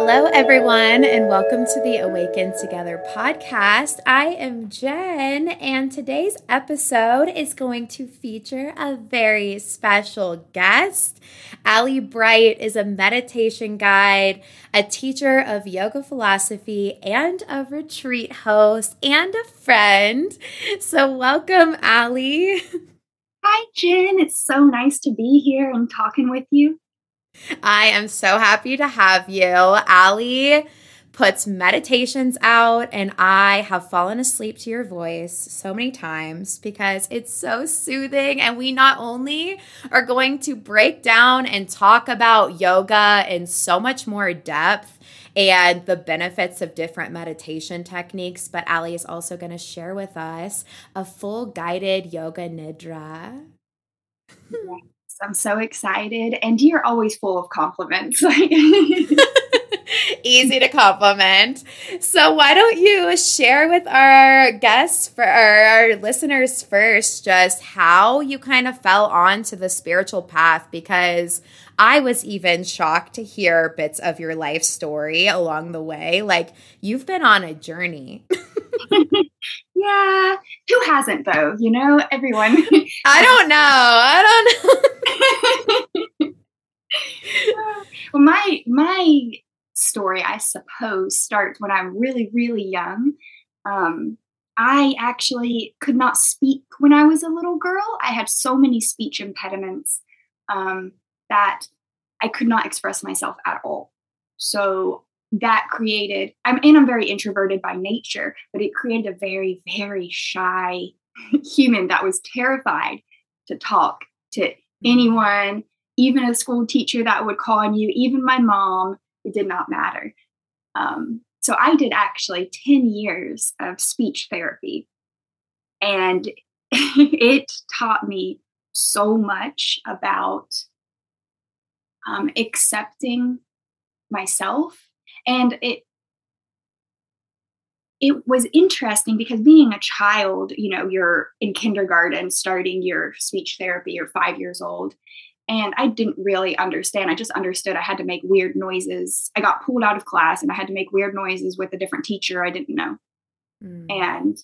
Hello, everyone, and welcome to the Awaken Together podcast. I am Jen, and today's episode is going to feature a very special guest. Allie Bright is a meditation guide, a teacher of yoga philosophy, and a retreat host, and a friend. So welcome, Allie. Hi, Jen. It's so nice to be here and talking with you. I am so happy to have you. Allie puts meditations out, and I have fallen asleep to your voice so many times because it's so soothing. And we not only are going to break down and talk about yoga in so much more depth and the benefits of different meditation techniques, but Allie is also going to share with us a full guided yoga nidra. Yes, I'm so excited. And you're always full of compliments. Easy to compliment. So why don't you share with our guests, for our listeners first, just how you kind of fell onto the spiritual path, because I was even shocked to hear bits of your life story along the way. Like, you've been on a journey. Yeah. Who hasn't, though? You know, everyone. I don't know. Well, my story, I suppose, starts when I'm really, really young. I actually could not speak when I was a little girl. I had so many speech impediments that I could not express myself at all. So that created, I'm very introverted by nature, but it created a very, very shy human that was terrified to talk to anyone, even a school teacher that would call on you, even my mom. It did not matter. So I did actually 10 years of speech therapy, and it taught me so much about accepting myself. And it was interesting because being a child, you know, you're in kindergarten starting your speech therapy, you're 5 years old. And I didn't really understand. I just understood I had to make weird noises. I got pulled out of class and I had to make weird noises with a different teacher I didn't know. And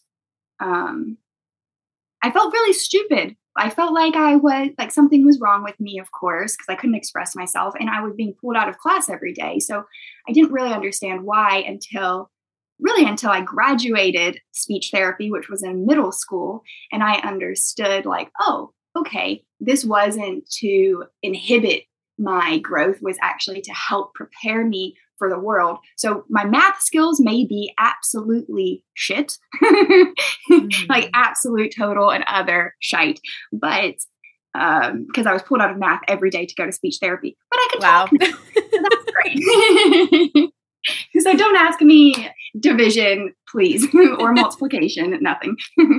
I felt really stupid. I felt like something was wrong with me, of course, because I couldn't express myself and I was being pulled out of class every day. So I didn't really understand why until I graduated speech therapy, which was in middle school. And I understood, like, oh, okay, this wasn't to inhibit my growth, was actually to help prepare me for the world. So my math skills may be absolutely shit, like absolute, total, and utter shite. But because I was pulled out of math every day to go to speech therapy, but I could talk. So that's great. So don't ask me division, please, or multiplication, nothing.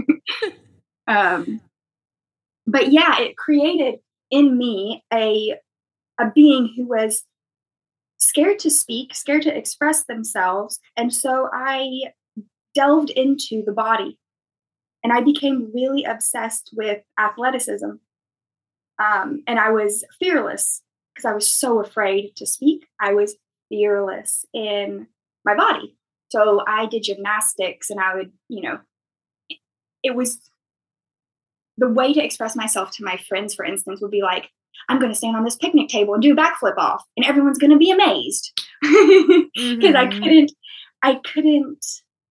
But yeah, it created in me a being who was scared to speak, scared to express themselves. And so I delved into the body and I became really obsessed with athleticism. And I was fearless because I was so afraid to speak. I was fearless in my body. So I did gymnastics and I would, it was the way to express myself to my friends, for instance, would be like, I'm going to stand on this picnic table and do a backflip off and everyone's going to be amazed. Because I couldn't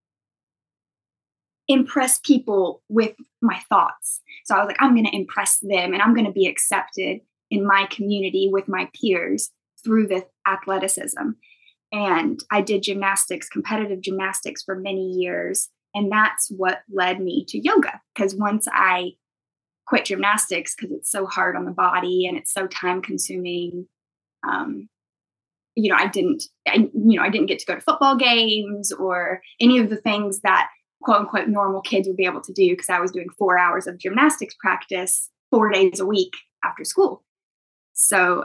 impress people with my thoughts. So I was like, I'm going to impress them and I'm going to be accepted in my community with my peers through the athleticism. And I did gymnastics, competitive gymnastics for many years. And that's what led me to yoga. Because once I quit gymnastics, because it's so hard on the body and it's so time consuming, I didn't get to go to football games or any of the things that quote unquote normal kids would be able to do, because I was doing 4 hours of gymnastics practice 4 days a week after school. So,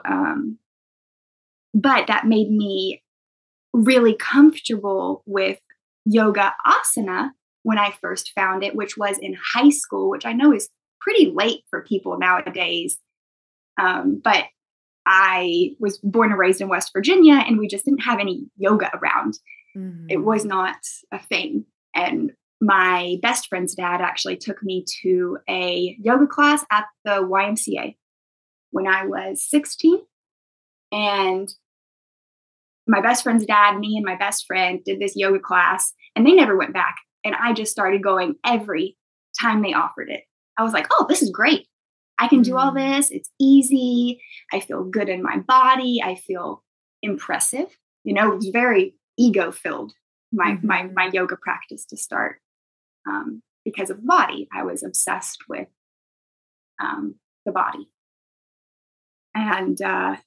but that made me really comfortable with yoga asana when I first found it, which was in high school, which I know is pretty late for people nowadays. But I was born and raised in West Virginia, and we just didn't have any yoga around. Mm-hmm. It was not a thing. And my best friend's dad actually took me to a yoga class at the YMCA when I was 16. And my best friend's dad, me and my best friend did this yoga class, and they never went back. And I just started going every time they offered it. I was like, oh, this is great. I can do all this. It's easy. I feel good in my body. I feel impressive. You know, it was very ego filled, my yoga practice to start. Because of the body, I was obsessed with the body. And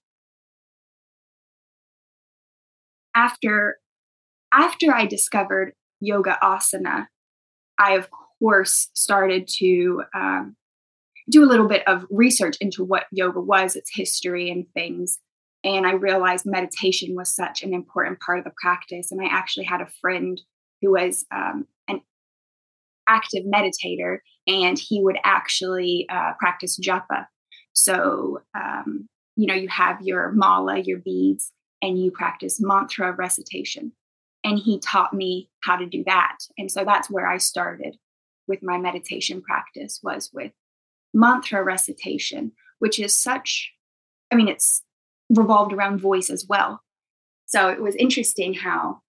after I discovered yoga asana, I, of course, started to do a little bit of research into what yoga was, its history and things. And I realized meditation was such an important part of the practice. And I actually had a friend who was an active meditator, and he would actually practice japa. So, you have your mala, your beads, and you practice mantra recitation. And he taught me how to do that. And so that's where I started with my meditation practice, was with mantra recitation, which is it's revolved around voice as well. So it was interesting how,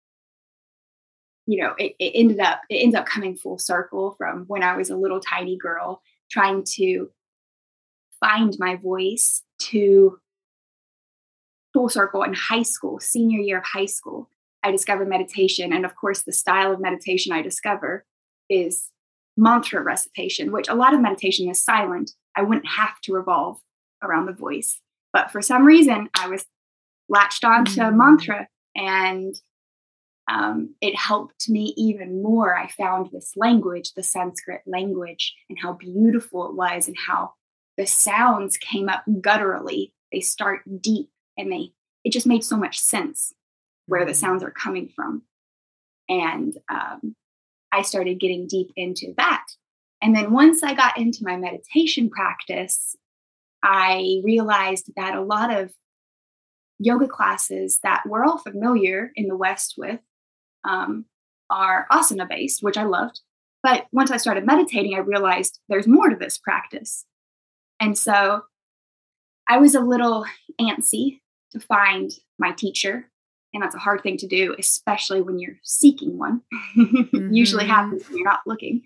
it ends up coming full circle from when I was a little tiny girl trying to find my voice to full circle in high school, senior year of high school. I discovered meditation. And of course, the style of meditation I discover is mantra recitation, which a lot of meditation is silent. I wouldn't have to revolve around the voice. But for some reason, I was latched onto mantra, and it helped me even more. I found this language, the Sanskrit language, and how beautiful it was, and how the sounds came up gutturally. They start deep, and it just made so much sense where the sounds are coming from. And I started getting deep into that. And then once I got into my meditation practice, I realized that a lot of yoga classes that we're all familiar in the West with are asana based, which I loved. But once I started meditating, I realized there's more to this practice. And so I was a little antsy to find my teacher. And that's a hard thing to do, especially when you're seeking one. Usually happens when you're not looking.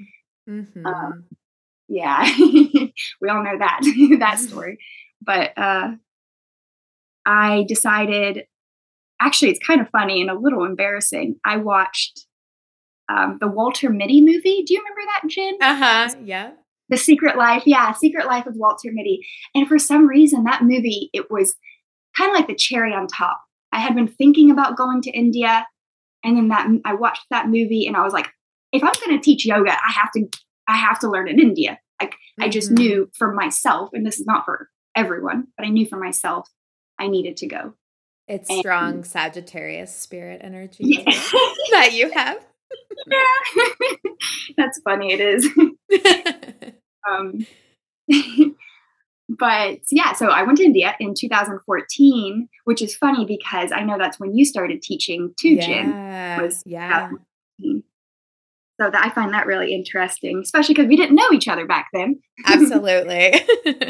Yeah, we all know that story. But I decided, actually, it's kind of funny and a little embarrassing. I watched the Walter Mitty movie. Do you remember that, Jen? Yeah. The Secret Life. Yeah, Secret Life of Walter Mitty. And for some reason, that movie, it was kind of like the cherry on top. I had been thinking about going to India, and then I watched that movie, and I was like, if I'm going to teach yoga, I have to learn in India. Like I just knew for myself, and this is not for everyone, but I knew for myself I needed to go. It's strong Sagittarius spirit energy that you have. Yeah. That's funny. It is. But yeah, so I went to India in 2014, which is funny because I know that's when you started teaching too, Jen. Yeah. So I find that really interesting, especially because we didn't know each other back then. Absolutely.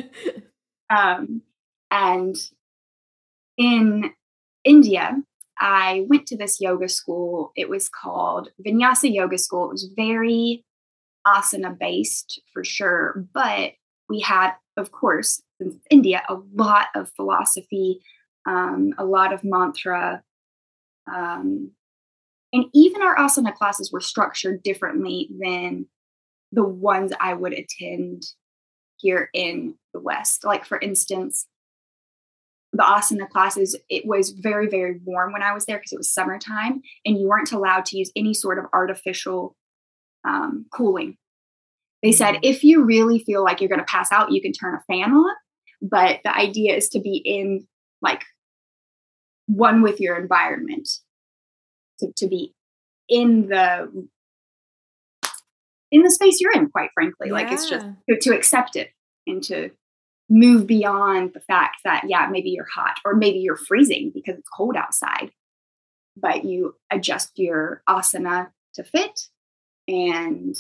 And in India, I went to this yoga school. It was called Vinyasa Yoga School. It was very asana based for sure, but we had, of course, in India, a lot of philosophy, a lot of mantra, and even our asana classes were structured differently than the ones I would attend here in the West. Like, for instance, the asana classes, it was very, very warm when I was there because it was summertime, and you weren't allowed to use any sort of artificial cooling. They said, if you really feel like you're going to pass out, you can turn a fan on. But the idea is to be in like one with your environment, to be in the space you're in, quite frankly. Like it's just to accept it and to move beyond the fact that, yeah, maybe you're hot or maybe you're freezing because it's cold outside, but you adjust your asana to fit. And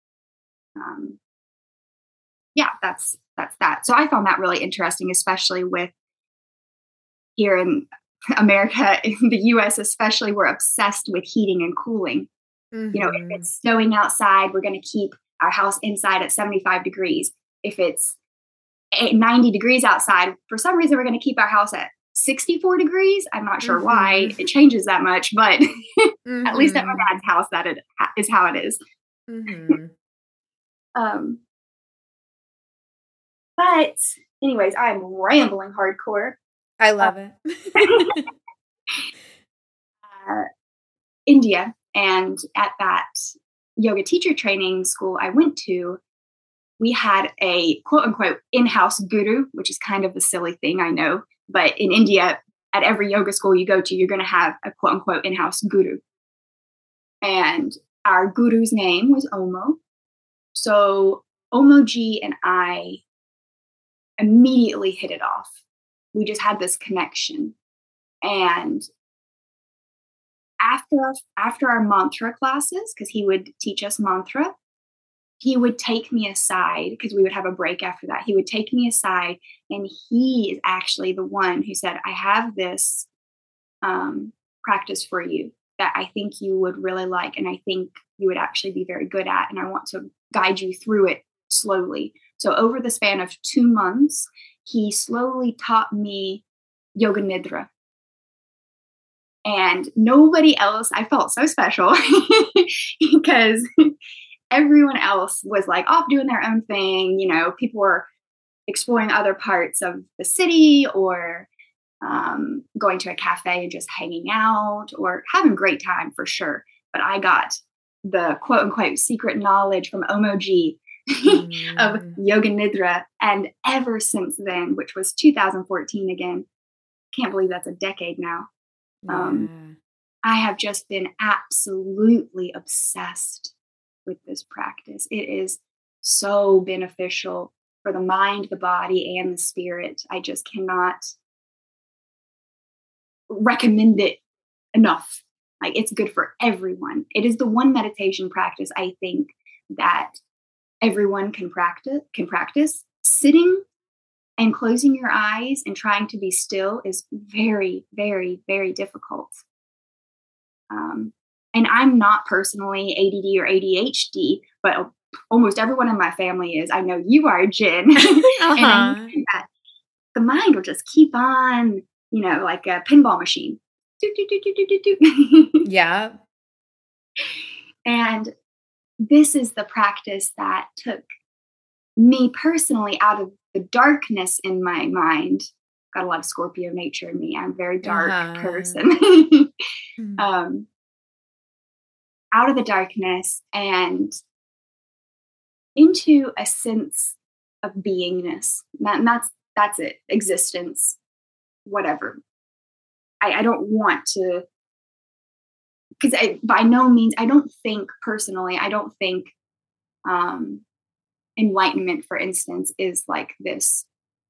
yeah, that's that. So I found that really interesting, especially with here in America, in the US especially, we're obsessed with heating and cooling. You know, if it's snowing outside, we're going to keep our house inside at 75 degrees. If it's 90 degrees outside, for some reason, we're going to keep our house at 64 degrees. I'm not sure why it changes that much, but at least at my dad's house, that it is how it is. But anyways, I'm rambling hardcore. I love it. India, and at that yoga teacher training school I went to, we had a quote unquote in-house guru, which is kind of a silly thing, I know. But in India, at every yoga school you go to, you're going to have a quote unquote in-house guru. And our guru's name was Omo. So Omoji and I immediately hit it off. We just had this connection. And after our mantra classes, because he would teach us mantra, he would take me aside, because we would have a break after that. He would take me aside, and he is actually the one who said, I have this practice for you that I think you would really like, and I think you would actually be very good at, and I want to guide you through it slowly. So over the span of 2 months, he slowly taught me Yoga Nidra. And nobody else, I felt so special because everyone else was like off doing their own thing. You know, people were exploring other parts of the city or going to a cafe and just hanging out or having a great time for sure. But I got the quote unquote secret knowledge from Omoji of Yoga Nidra. And ever since then, which was 2014 again, can't believe that's a decade now. I have just been absolutely obsessed with this practice. It is so beneficial for the mind, the body, and the spirit. I just cannot recommend it enough. Like, it's good for everyone. It is the one meditation practice I think that everyone can practice. Sitting and closing your eyes and trying to be still is very, very, very difficult. And I'm not personally ADD or ADHD, but almost everyone in my family is. I know you are, Jen. And I know that the mind will just keep on, you know, like a pinball machine. Yeah. And this is the practice that took me personally out of the darkness in my mind. Got a lot of Scorpio nature in me. I'm a very dark person. Out of the darkness and into a sense of beingness. That's it. Existence. Whatever. I don't want to, because by no means, I don't think enlightenment, for instance, is like this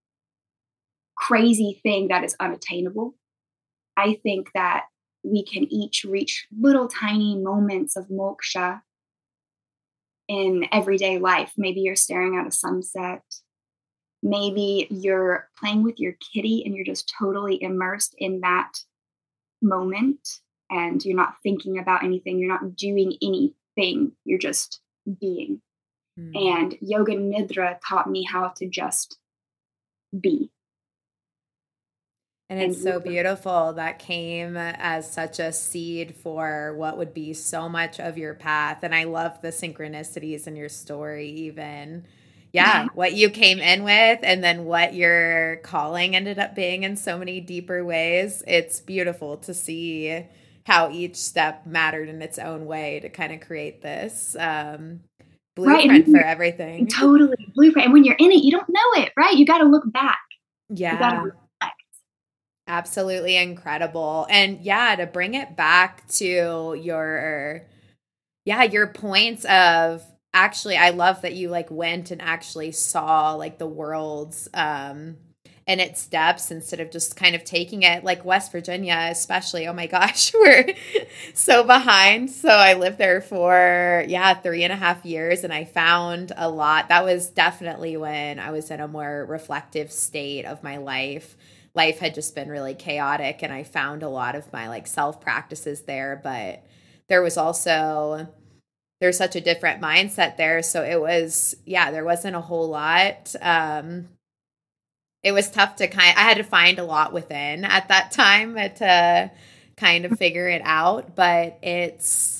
crazy thing that is unattainable. I think that we can each reach little tiny moments of moksha in everyday life. Maybe you're staring at a sunset. Maybe you're playing with your kitty and you're just totally immersed in that moment and you're not thinking about anything. You're not doing anything. You're just being. And Yoga Nidra taught me how to just be. And it's so beautiful. That came as such a seed for what would be so much of your path. And I love the synchronicities in your story, even. Yeah, what you came in with and then what your calling ended up being in so many deeper ways. It's beautiful to see how each step mattered in its own way to kind of create this blueprint for everything. Totally. Blueprint. And when you're in it, you don't know it, right? You got to look back. Yeah. You got to reflect. Absolutely incredible. And yeah, to bring it back to your points of actually, I love that you like went and actually saw like the world's and its steps instead of just kind of taking it like West Virginia, especially. Oh my gosh, we're so behind. So I lived there for, 3.5 years, and I found a lot. That was definitely when I was in a more reflective state of my life. Life had just been really chaotic, and I found a lot of my like self practices there. But there was also, there's such a different mindset there. So it was, there wasn't a whole lot. It was tough to I had to find a lot within at that time to kind of figure it out. But it's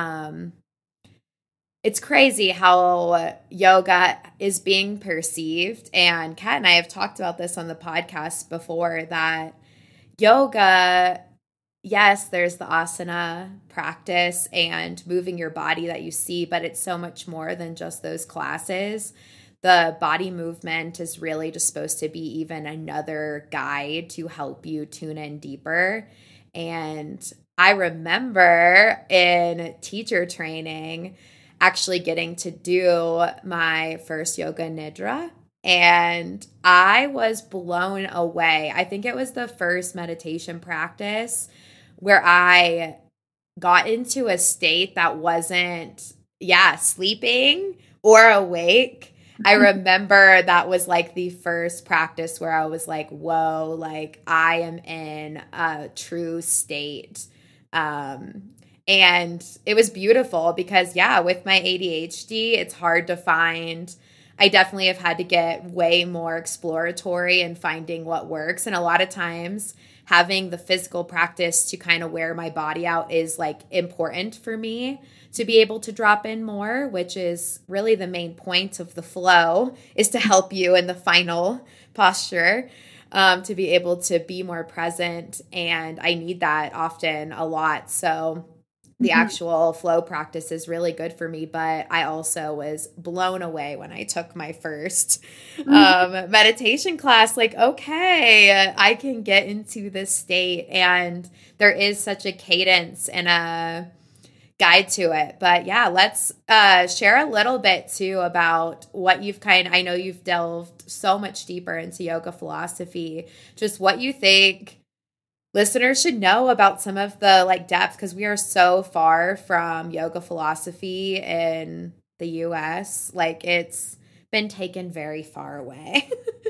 crazy how yoga is being perceived. And Kat and I have talked about this on the podcast before, that yoga, yes, there's the asana practice and moving your body that you see, but it's so much more than just those classes. The body movement is really just supposed to be even another guide to help you tune in deeper. And I remember in teacher training actually getting to do my first yoga nidra, and I was blown away. I think it was the first meditation practice where I got into a state that wasn't, sleeping or awake. I remember that was like the first practice where I was like, whoa, like I am in a true state. And it was beautiful because, with my ADHD, it's hard to find. I definitely have had to get way more exploratory in finding what works. And a lot of times having the physical practice to kind of wear my body out is like important for me to be able to drop in more, which is really the main point of the flow, is to help you in the final posture, to be able to be more present. And I need that often a lot. So the actual flow practice is really good for me, but I also was blown away when I took my first meditation class. Like, okay, I can get into this state, and there is such a cadence and a guide to it. But let's share a little bit too about what I know you've delved so much deeper into yoga philosophy, just what you think listeners should know about some of the like depth, because we are so far from yoga philosophy in the US. Like, it's been taken very far away.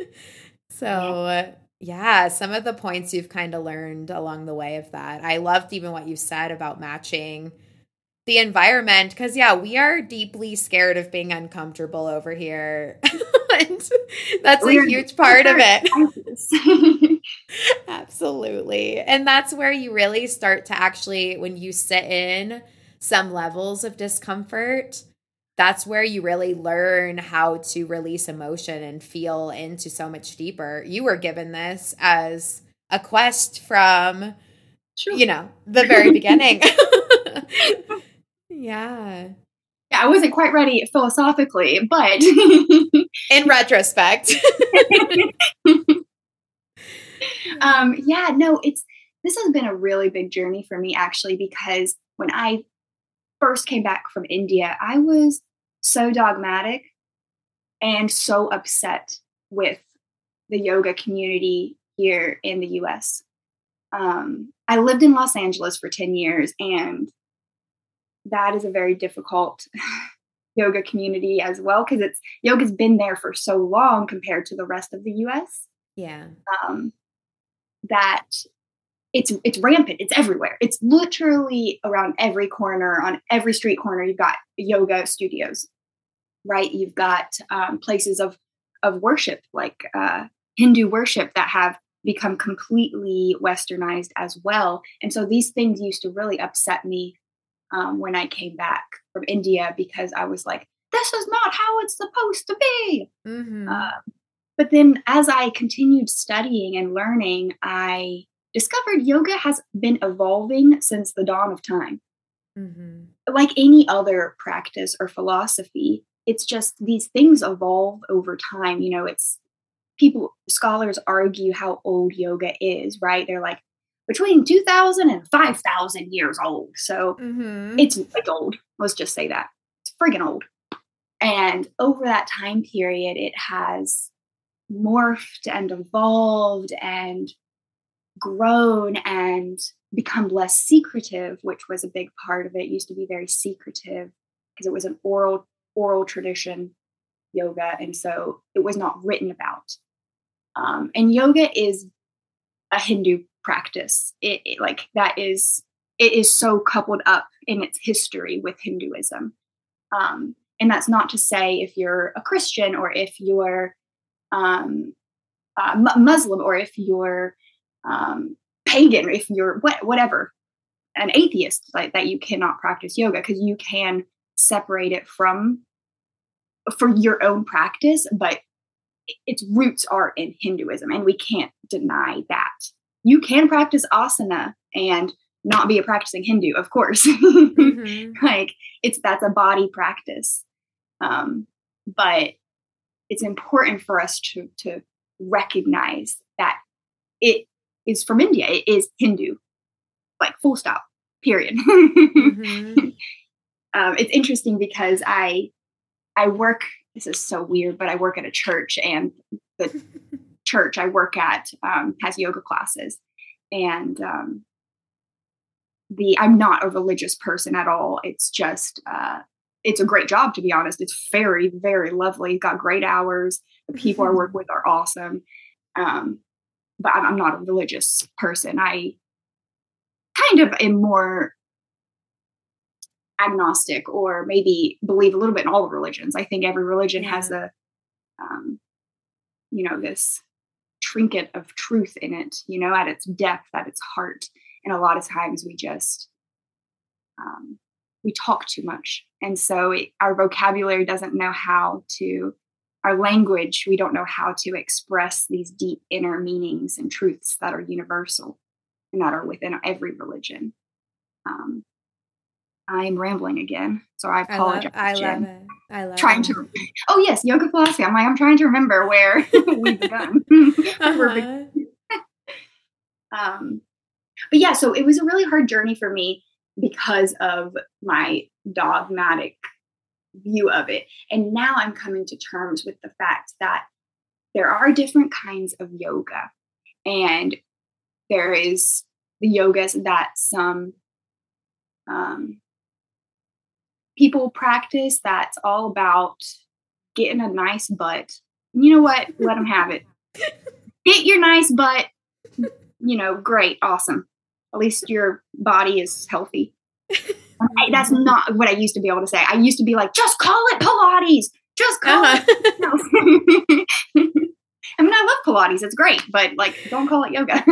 So some of the points you've kind of learned along the way of that. I loved even what you said about matching the environment, because we are deeply scared of being uncomfortable over here. And that's a huge part of it. Absolutely. And that's where you really start to actually, when you sit in some levels of discomfort, that's where you really learn how to release emotion and feel into so much deeper. You were given this as a quest from, the very beginning. Yeah, I wasn't quite ready philosophically, but in retrospect. This has been a really big journey for me, actually, because when I first came back from India, I was so dogmatic and so upset with the yoga community here in the US. I lived in Los Angeles for 10 years, and that is a very difficult yoga community as well, because yoga's been there for so long compared to the rest of the US. Yeah. That it's rampant. It's everywhere. It's literally around every corner, on every street corner. You've got yoga studios, right? You've got places of worship, like Hindu worship, that have become completely westernized as well. And so these things used to really upset me when I came back from India, because I was like, this is not how it's supposed to be. Mm-hmm. But then as I continued studying and learning, I discovered yoga has been evolving since the dawn of time. Mm-hmm. Like any other practice or philosophy, it's just these things evolve over time. Scholars argue how old yoga is, right? They're like between 2,000 and 5,000 years old. So it's old. Let's just say that. It's friggin' old. And over that time period, it has morphed and evolved and grown and become less secretive, which was a big part of it. It used to be very secretive because it was an oral tradition, yoga, and so it was not written about. And yoga is a Hindu practice. It is so coupled up in its history with Hinduism. And that's not to say if you're a Christian or if you're Muslim or if you're pagan, or if you're whatever, an atheist, like that, you cannot practice yoga, because you can separate it for your own practice, but its roots are in Hinduism, and we can't deny that. You can practice asana and not be a practicing Hindu, of course. Mm-hmm. That's a body practice. But it's important for us to recognize that it is from India. It is Hindu, like full stop, period. Mm-hmm. It's interesting because I work, this is so weird, but I work at a church, and the church I work at has yoga classes. And I'm not a religious person at all. It's just, it's a great job, to be honest. It's very, very lovely. Got great hours. The people I work with are awesome. But I'm not a religious person. I kind of am more agnostic, or maybe believe a little bit in all the religions. I think every religion has a, this trinket of truth in it, at its depth, at its heart. And a lot of times we just, we talk too much. And so our vocabulary doesn't know how to, our language, we don't know how to express these deep inner meanings and truths that are universal and that are within every religion. I'm rambling again, so I apologize. I love it. Oh yes, yoga philosophy. I'm trying to remember where we've begun. But yeah, so it was a really hard journey for me because of my dogmatic view of it. And now I'm coming to terms with the fact that there are different kinds of yoga, and there is the yogas that some people practice that's all about getting a nice butt. You know what? Let them have it. Get your nice butt. Great, awesome. At least your body is healthy. That's not what I used to be able to say. I used to be like, just call it Pilates. Just call it. No. I mean, I love Pilates. It's great, but don't call it yoga.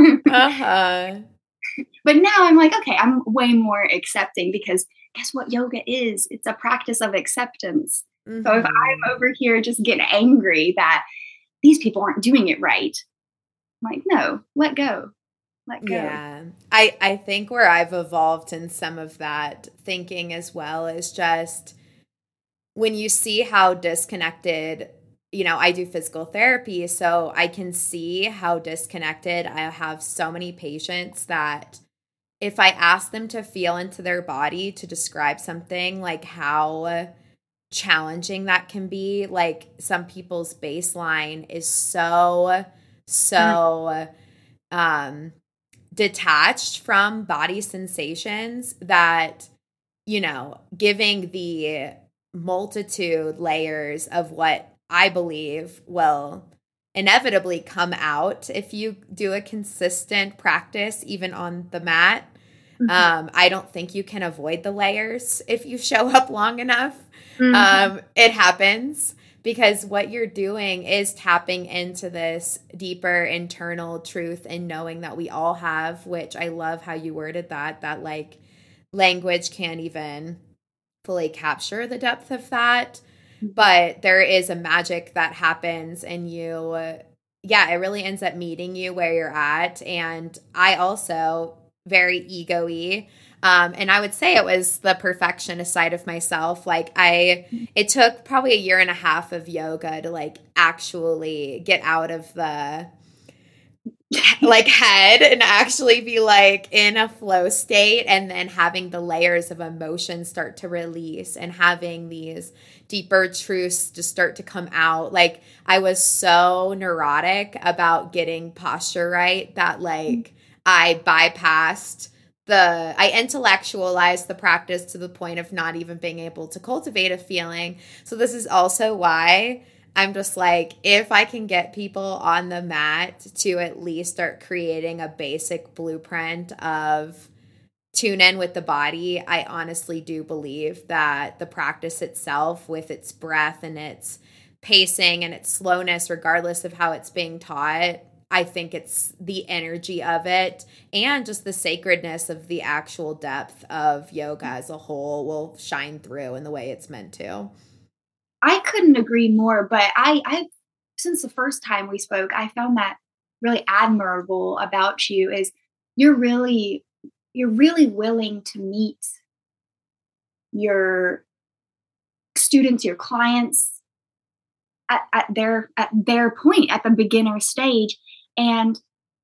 But now I'm like, okay, I'm way more accepting, because guess what yoga is? It's a practice of acceptance. Mm-hmm. So if I'm over here just getting angry that these people aren't doing it right, I'm like, no, let go. Let go. Yeah. I think where I've evolved in some of that thinking as well is just when you see how disconnected, I do physical therapy, so I can see how disconnected. I have so many patients that if I ask them to feel into their body to describe something, like how challenging that can be, like some people's baseline is so detached from body sensations that, giving the multitude layers of what I believe will inevitably come out if you do a consistent practice, even on the mat. Mm-hmm. I don't think you can avoid the layers if you show up long enough. Mm-hmm. It happens because what you're doing is tapping into this deeper internal truth and knowing that we all have, which I love how you worded that like language can't even fully capture the depth of that. But there is a magic that happens, and it really ends up meeting you where you're at. And I also very ego-y. And I would say it was the perfectionist side of myself. It took probably 1.5 years of yoga to actually get out of the head and actually be in a flow state, and then having the layers of emotion start to release and having these deeper truths just start to come out. Like I was so neurotic about getting posture right that like I bypassed I intellectualized the practice to the point of not even being able to cultivate a feeling. So this is also why I'm just like, if I can get people on the mat to at least start creating a basic blueprint of tune in with the body, I honestly do believe that the practice itself, with its breath and its pacing and its slowness, regardless of how it's being taught, I think it's the energy of it and just the sacredness of the actual depth of yoga as a whole will shine through in the way it's meant to. I couldn't agree more, but I since the first time we spoke, I found that really admirable about you is you're really willing to meet your students, your clients at their point at the beginner stage. And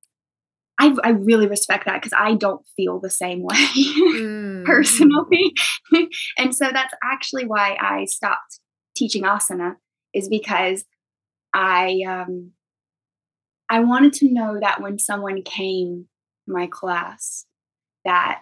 I really respect that because I don't feel the same way personally. And so that's actually why I stopped teaching asana, is because I wanted to know that when someone came to my class, that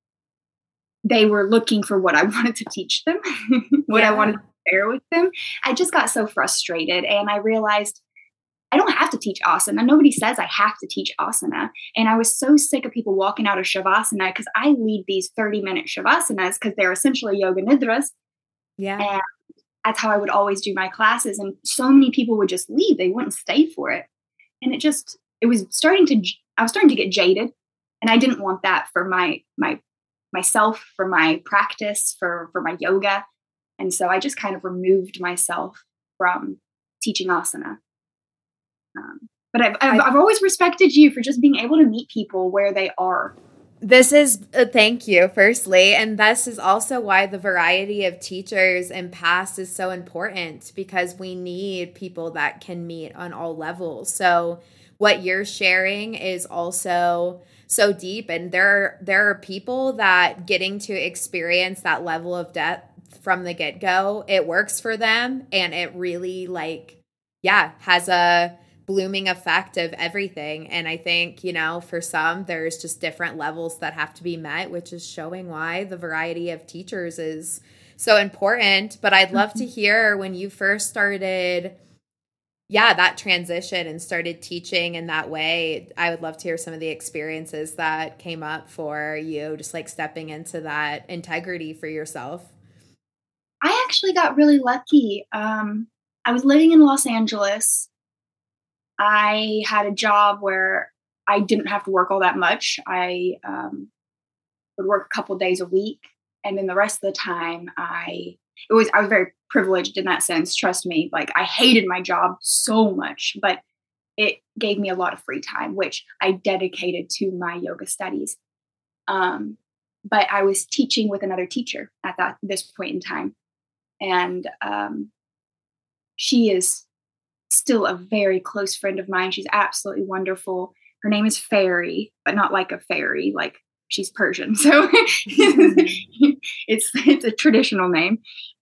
they were looking for what I wanted to teach them, what I wanted to share with them. I just got so frustrated, and I realized I don't have to teach asana. Nobody says I have to teach asana. And I was so sick of people walking out of Shavasana, because I lead these 30-minute Shavasanas because they're essentially yoga nidras. Yeah. And that's how I would always do my classes. And so many people would just leave. They wouldn't stay for it. And I was starting to get jaded. And I didn't want that for myself, for my practice, for my yoga. And so I just kind of removed myself from teaching asana. But I've always respected you for just being able to meet people where they are. This is thank you, firstly. And this is also why the variety of teachers and paths is so important, because we need people that can meet on all levels. So what you're sharing is also so deep. And there are people that getting to experience that level of depth from the get-go, it works for them. And it really has a blooming effect of everything. And I think, for some, there's just different levels that have to be met, which is showing why the variety of teachers is so important. But I'd love to hear when you first started, that transition and started teaching in that way. I would love to hear some of the experiences that came up for you, just like stepping into that integrity for yourself. I actually got really lucky. I was living in Los Angeles. I had a job where I didn't have to work all that much. I would work a couple days a week, and then the rest of the time I was very privileged in that sense. Trust me, like I hated my job so much, but it gave me a lot of free time, which I dedicated to my yoga studies. But I was teaching with another teacher at this point in time, and she is still a very close friend of mine. She's absolutely wonderful. Her name is Fairy, but not like a fairy, like she's Persian. So it's a traditional name.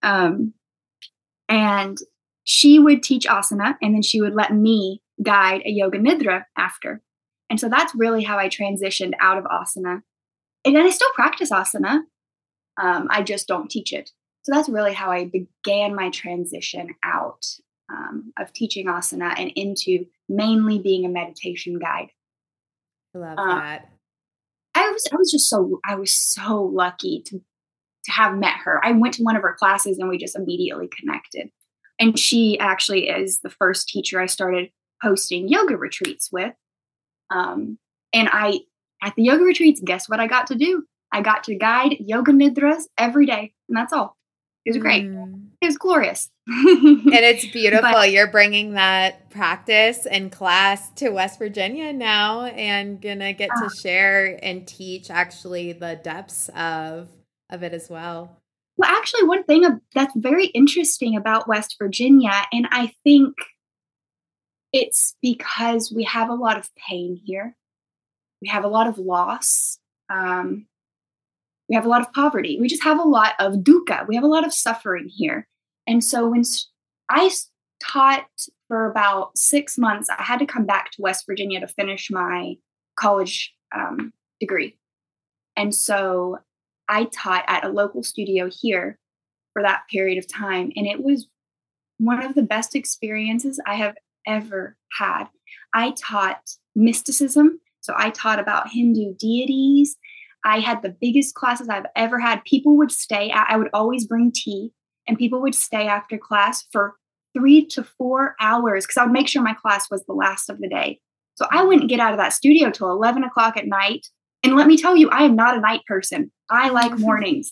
And she would teach asana, and then she would let me guide a yoga nidra after. And so that's really how I transitioned out of asana. And then I still practice asana. I just don't teach it. So that's really how I began my transition out of teaching asana and into mainly being a meditation guide. I love that. I was so lucky to have met her. I went to one of her classes and we just immediately connected. And she actually is the first teacher I started hosting yoga retreats with. And at the yoga retreats, guess what I got to do? I got to guide yoga nidras every day, and that's all. It was great. It was glorious. And it's beautiful. You're bringing that practice and class to West Virginia now, and gonna get to share and teach actually the depths of it as well. Well, actually, one thing that's very interesting about West Virginia, and I think it's because we have a lot of pain here. We have a lot of loss. We have a lot of poverty. We just have a lot of dukkha. We have a lot of suffering here. And so I taught for about 6 months, I had to come back to West Virginia to finish my college degree. And so I taught at a local studio here for that period of time. And it was one of the best experiences I have ever had. I taught mysticism. So I taught about Hindu deities. I had the biggest classes I've ever had. People would stay. I would always bring tea, and people would stay after class for 3 to 4 hours because I would make sure my class was the last of the day. So I wouldn't get out of that studio till 11 o'clock at night. And let me tell you, I am not a night person. I like mornings.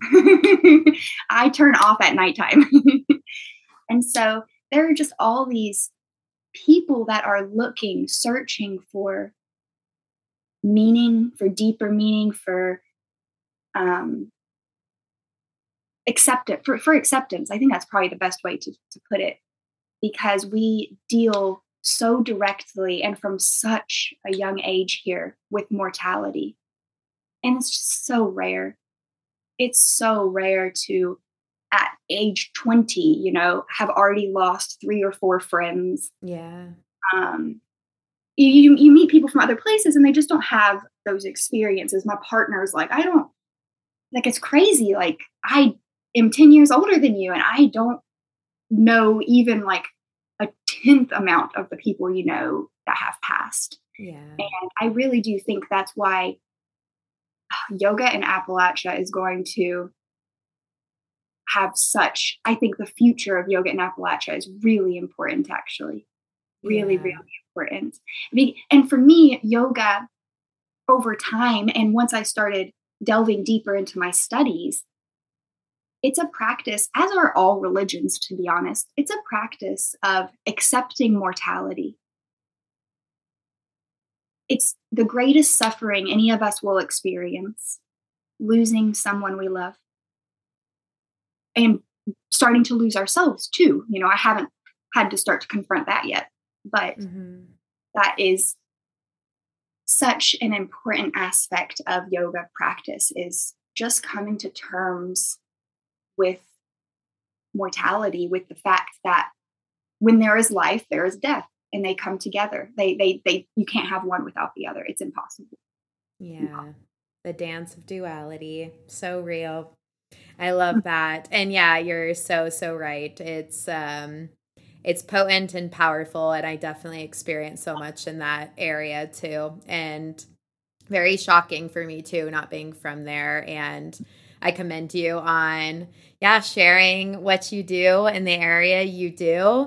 I turn off at nighttime. And so there are just all these people that are looking, searching for meaning, for deeper meaning, for acceptance. I think that's probably the best way to put it, because we deal so directly and from such a young age here with mortality. And it's just so rare. It's so rare to, at age 20, have already lost 3 or 4 friends. Yeah. You meet people from other places and they just don't have those experiences. My partner's like, it's crazy. Like, I am 10 years older than you and I don't know even like a 10th amount of the people that have passed. Yeah. And I really do think that's why yoga in Appalachia is going to have I think the future of yoga in Appalachia is really important, actually. Really, really important. And for me, yoga over time, and once I started delving deeper into my studies, it's a practice, as are all religions, to be honest. It's a practice of accepting mortality. It's the greatest suffering any of us will experience, losing someone we love. And starting to lose ourselves too. I haven't had to start to confront that yet, but that is such an important aspect of yoga practice, is just coming to terms with mortality, with the fact that when there is life, there is death, and they come together. You can't have one without the other. It's impossible. Yeah. The dance of duality. So real. I love that. And yeah, you're so right. It's potent and powerful. And I definitely experienced so much in that area too. And very shocking for me too, not being from there. And I commend you on, sharing what you do in the area you do.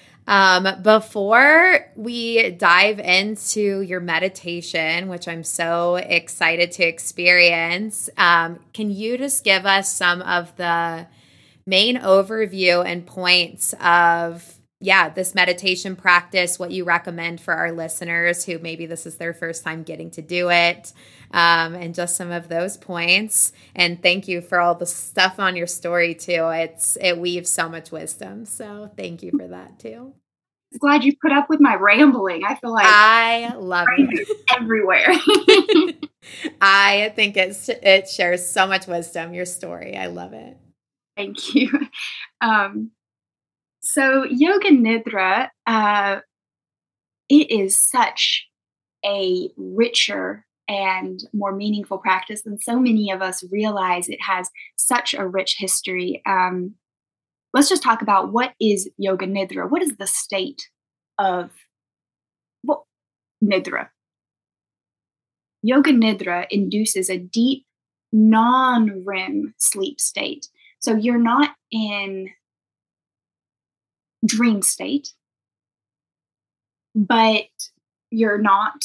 Before we dive into your meditation, which I'm so excited to experience, can you just give us some of the main overview and points of, this meditation practice, what you recommend for our listeners who maybe this is their first time getting to do it, and just some of those points. And thank you for all the stuff on your story too. It weaves so much wisdom. So thank you for that too. Glad you put up with my rambling. I feel like I love it everywhere. I think it shares so much wisdom, your story. I love it. Thank you. So Yoga Nidra, it is such a richer and more meaningful practice than so many of us realize. It has such a rich history. Let's just talk about what is Yoga Nidra. What is the state of Nidra? Yoga Nidra induces a deep, non-REM sleep state. So you're not in dream state, but you're not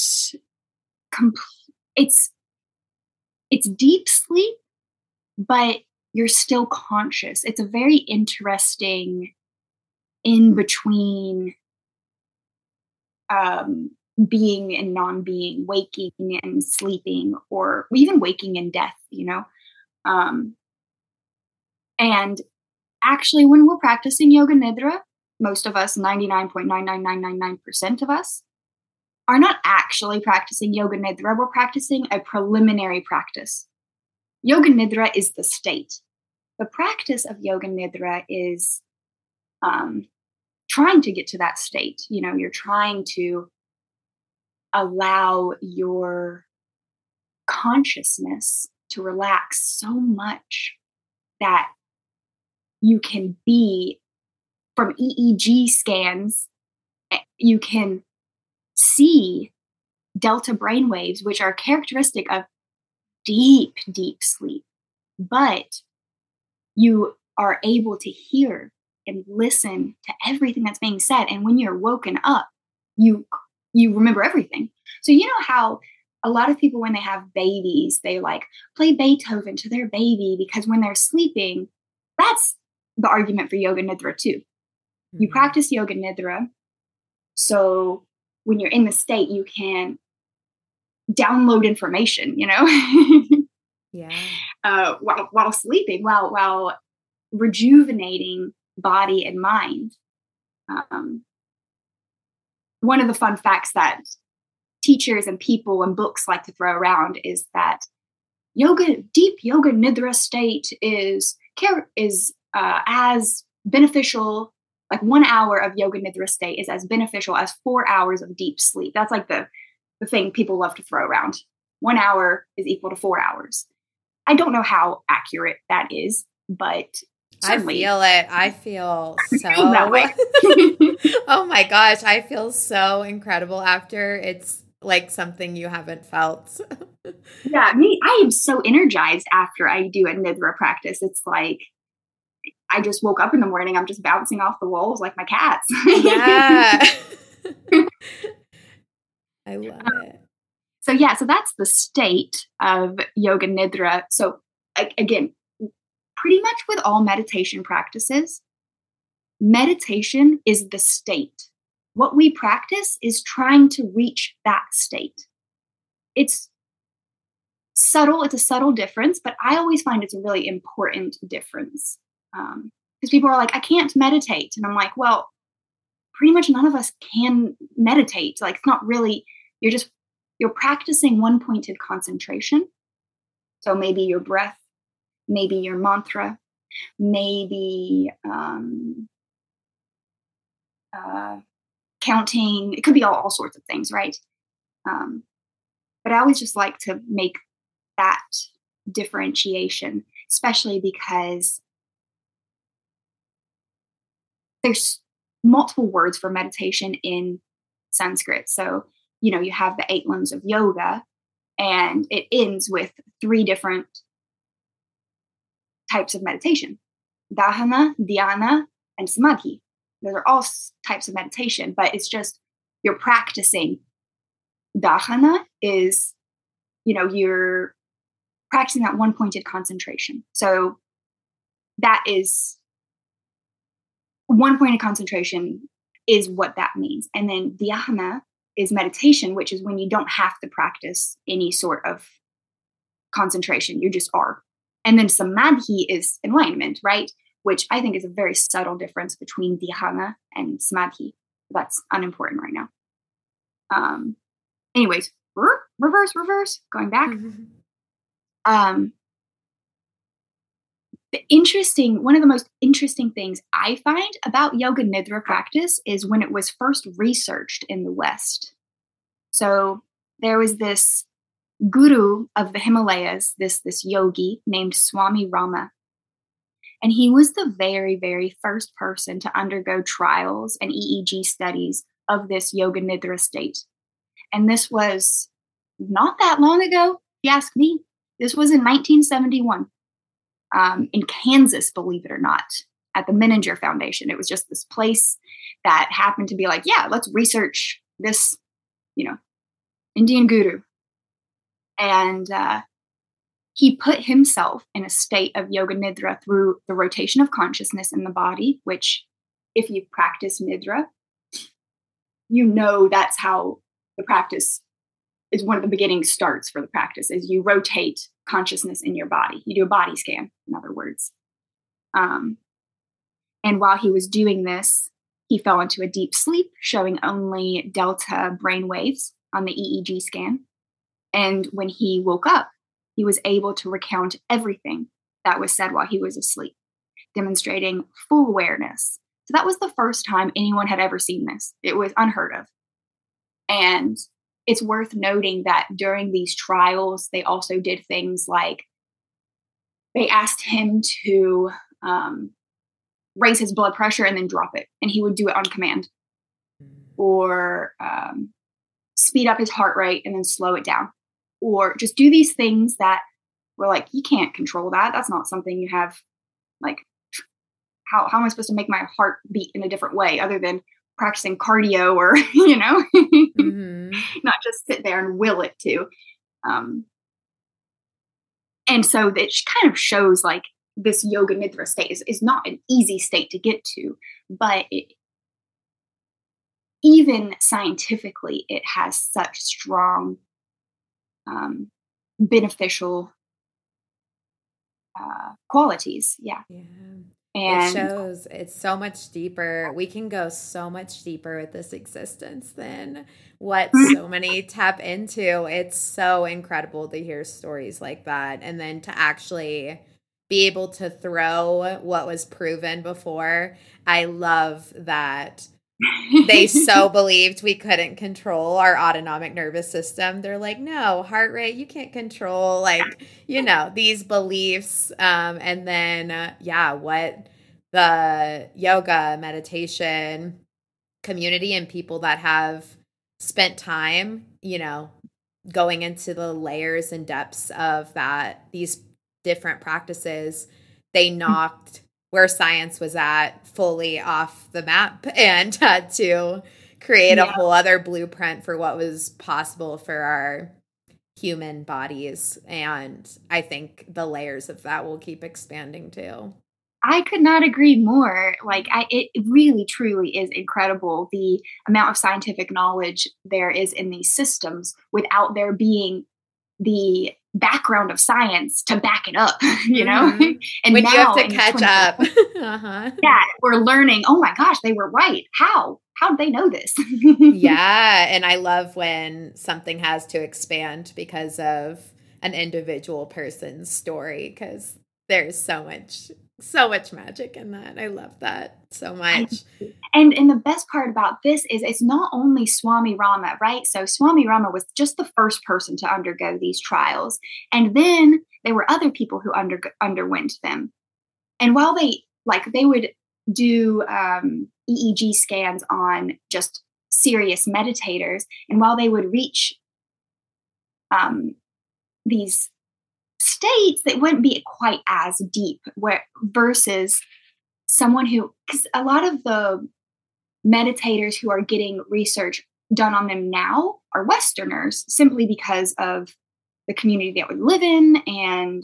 it's deep sleep, but you're still conscious. It's a very interesting in between being and non-being, waking and sleeping, or even waking and death, and actually, when we're practicing Yoga Nidra, most of us, 99.99999% of us, are not actually practicing Yoga Nidra. We're practicing a preliminary practice. Yoga Nidra is the state. The practice of Yoga Nidra is trying to get to that state. You're trying to allow your consciousness to relax so much that you can be, from EEG scans, you can see delta brainwaves, which are characteristic of deep, deep sleep. But you are able to hear and listen to everything that's being said. And when you're woken up, you remember everything. So you know how a lot of people, when they have babies, they like play Beethoven to their baby because when they're sleeping, that's the argument for Yoga Nidra too. You practice Yoga Nidra, so when you're in the state, you can download information, Yeah. While sleeping, while rejuvenating body and mind. One of the fun facts that teachers and people and books like to throw around is that deep yoga nidra state is as beneficial. Like 1 hour of yoga nidra state is as beneficial as 4 hours of deep sleep. That's like the thing people love to throw around. 1 hour is equal to 4 hours. I don't know how accurate that is, but certainly. I feel it. I feel so that way. Oh my gosh, I feel so incredible after. It's like something you haven't felt. Yeah, I am so energized after I do a Nidra practice. It's like I just woke up in the morning, I'm just bouncing off the walls like my cats. Yeah. I love it. So that's the state of Yoga Nidra. So again, pretty much with all meditation practices, meditation is the state. What we practice is trying to reach that state. It's subtle. It's a subtle difference, but I always find it's a really important difference. Because people are like, I can't meditate. And I'm like, well, pretty much none of us can meditate. Like, it's not really, you're practicing one pointed concentration. So maybe your breath, maybe your mantra, maybe counting. It could be all sorts of things, right? But I always just like to make that differentiation, especially because there's multiple words for meditation in Sanskrit. So, you have the 8 limbs of yoga, and it ends with 3 different types of meditation: dharana, dhyana, and samadhi. Those are all types of meditation, but it's just you're practicing. Dharana is, you're practicing that one pointed concentration. So that is one pointed concentration is what that means. And then dhyana is meditation, which is when you don't have to practice any sort of concentration. You just are. And then samadhi is enlightenment, right? Which I think is a very subtle difference between dhyana and samadhi. That's unimportant right now. Anyways, reverse, going back. One of the most interesting things I find about Yoga Nidra practice is when it was first researched in the West. So there was this guru of the Himalayas, this yogi named Swami Rama. And he was the very, very first person to undergo trials and EEG studies of this Yoga Nidra state. And this was not that long ago, if you ask me. This was in 1971 in Kansas, believe it or not, at the Menninger Foundation. It was just this place that happened to be like, yeah, let's research this, Indian guru. And he put himself in a state of Yoga Nidra through the rotation of consciousness in the body, which if you practice Nidra, that's how the practice is. One of the beginning starts for the practice is you rotate consciousness in your body. You do a body scan, in other words. And while he was doing this, he fell into a deep sleep, showing only delta brain waves on the EEG scan. And when he woke up, he was able to recount everything that was said while he was asleep, demonstrating full awareness. So that was the first time anyone had ever seen this. It was unheard of. And it's worth noting that during these trials, they also did things like they asked him to raise his blood pressure and then drop it, and he would do it on command, or speed up his heart rate and then slow it down, or just do these things that were like, you can't control that. That's not something you have. Like, how am I supposed to make my heart beat in a different way other than practicing cardio or, not just sit there and will it to. And so it kind of shows like this yoga nidra state is not an easy state to get to, but even scientifically, it has such strong beneficial qualities. Yeah. And it shows it's so much deeper. We can go so much deeper with this existence than what so many tap into. It's so incredible to hear stories like that. And then to actually be able to throw what was proven before. I love that they so believed we couldn't control our autonomic nervous system. They're like, no, heart rate, you can't control, like, these beliefs. And then, what the yoga meditation community and people that have spent time, going into the layers and depths of these different practices, they knocked where science was at fully off the map and had to create a whole other blueprint for what was possible for our human bodies. And I think the layers of that will keep expanding too. I could not agree more. Like, it really, truly is incredible the amount of scientific knowledge there is in these systems without there being the background of science to back it up, And when now you have to catch up. Yeah, we're learning, oh my gosh, they were right. How did they know this? Yeah. And I love when something has to expand because of an individual person's story, because there's so much magic in that. I love that so much. And the best part about this is it's not only Swami Rama, right? So Swami Rama was just the first person to undergo these trials. And then there were other people who underwent them. And while they would do EEG scans on just serious meditators, and while they would reach these states that wouldn't be quite as deep versus someone who, because a lot of the meditators who are getting research done on them now are Westerners, simply because of the community that we live in and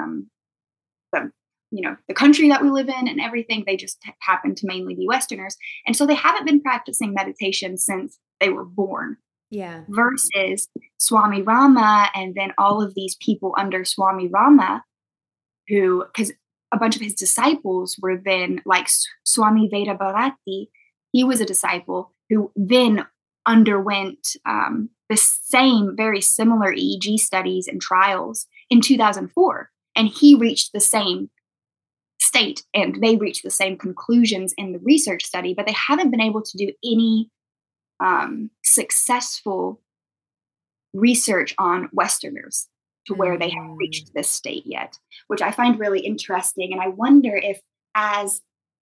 the country that we live in and everything. They just happen to mainly be Westerners. And so they haven't been practicing meditation since they were born. Yeah. Versus Swami Rama and then all of these people under Swami Rama who, because a bunch of his disciples were then like Swami Veda Bharati. He was a disciple who then underwent the same very similar EEG studies and trials in 2004. And he reached the same state and they reached the same conclusions in the research study, but they haven't been able to do any successful research on Westerners to where they have reached this state yet, which I find really interesting. And I wonder if as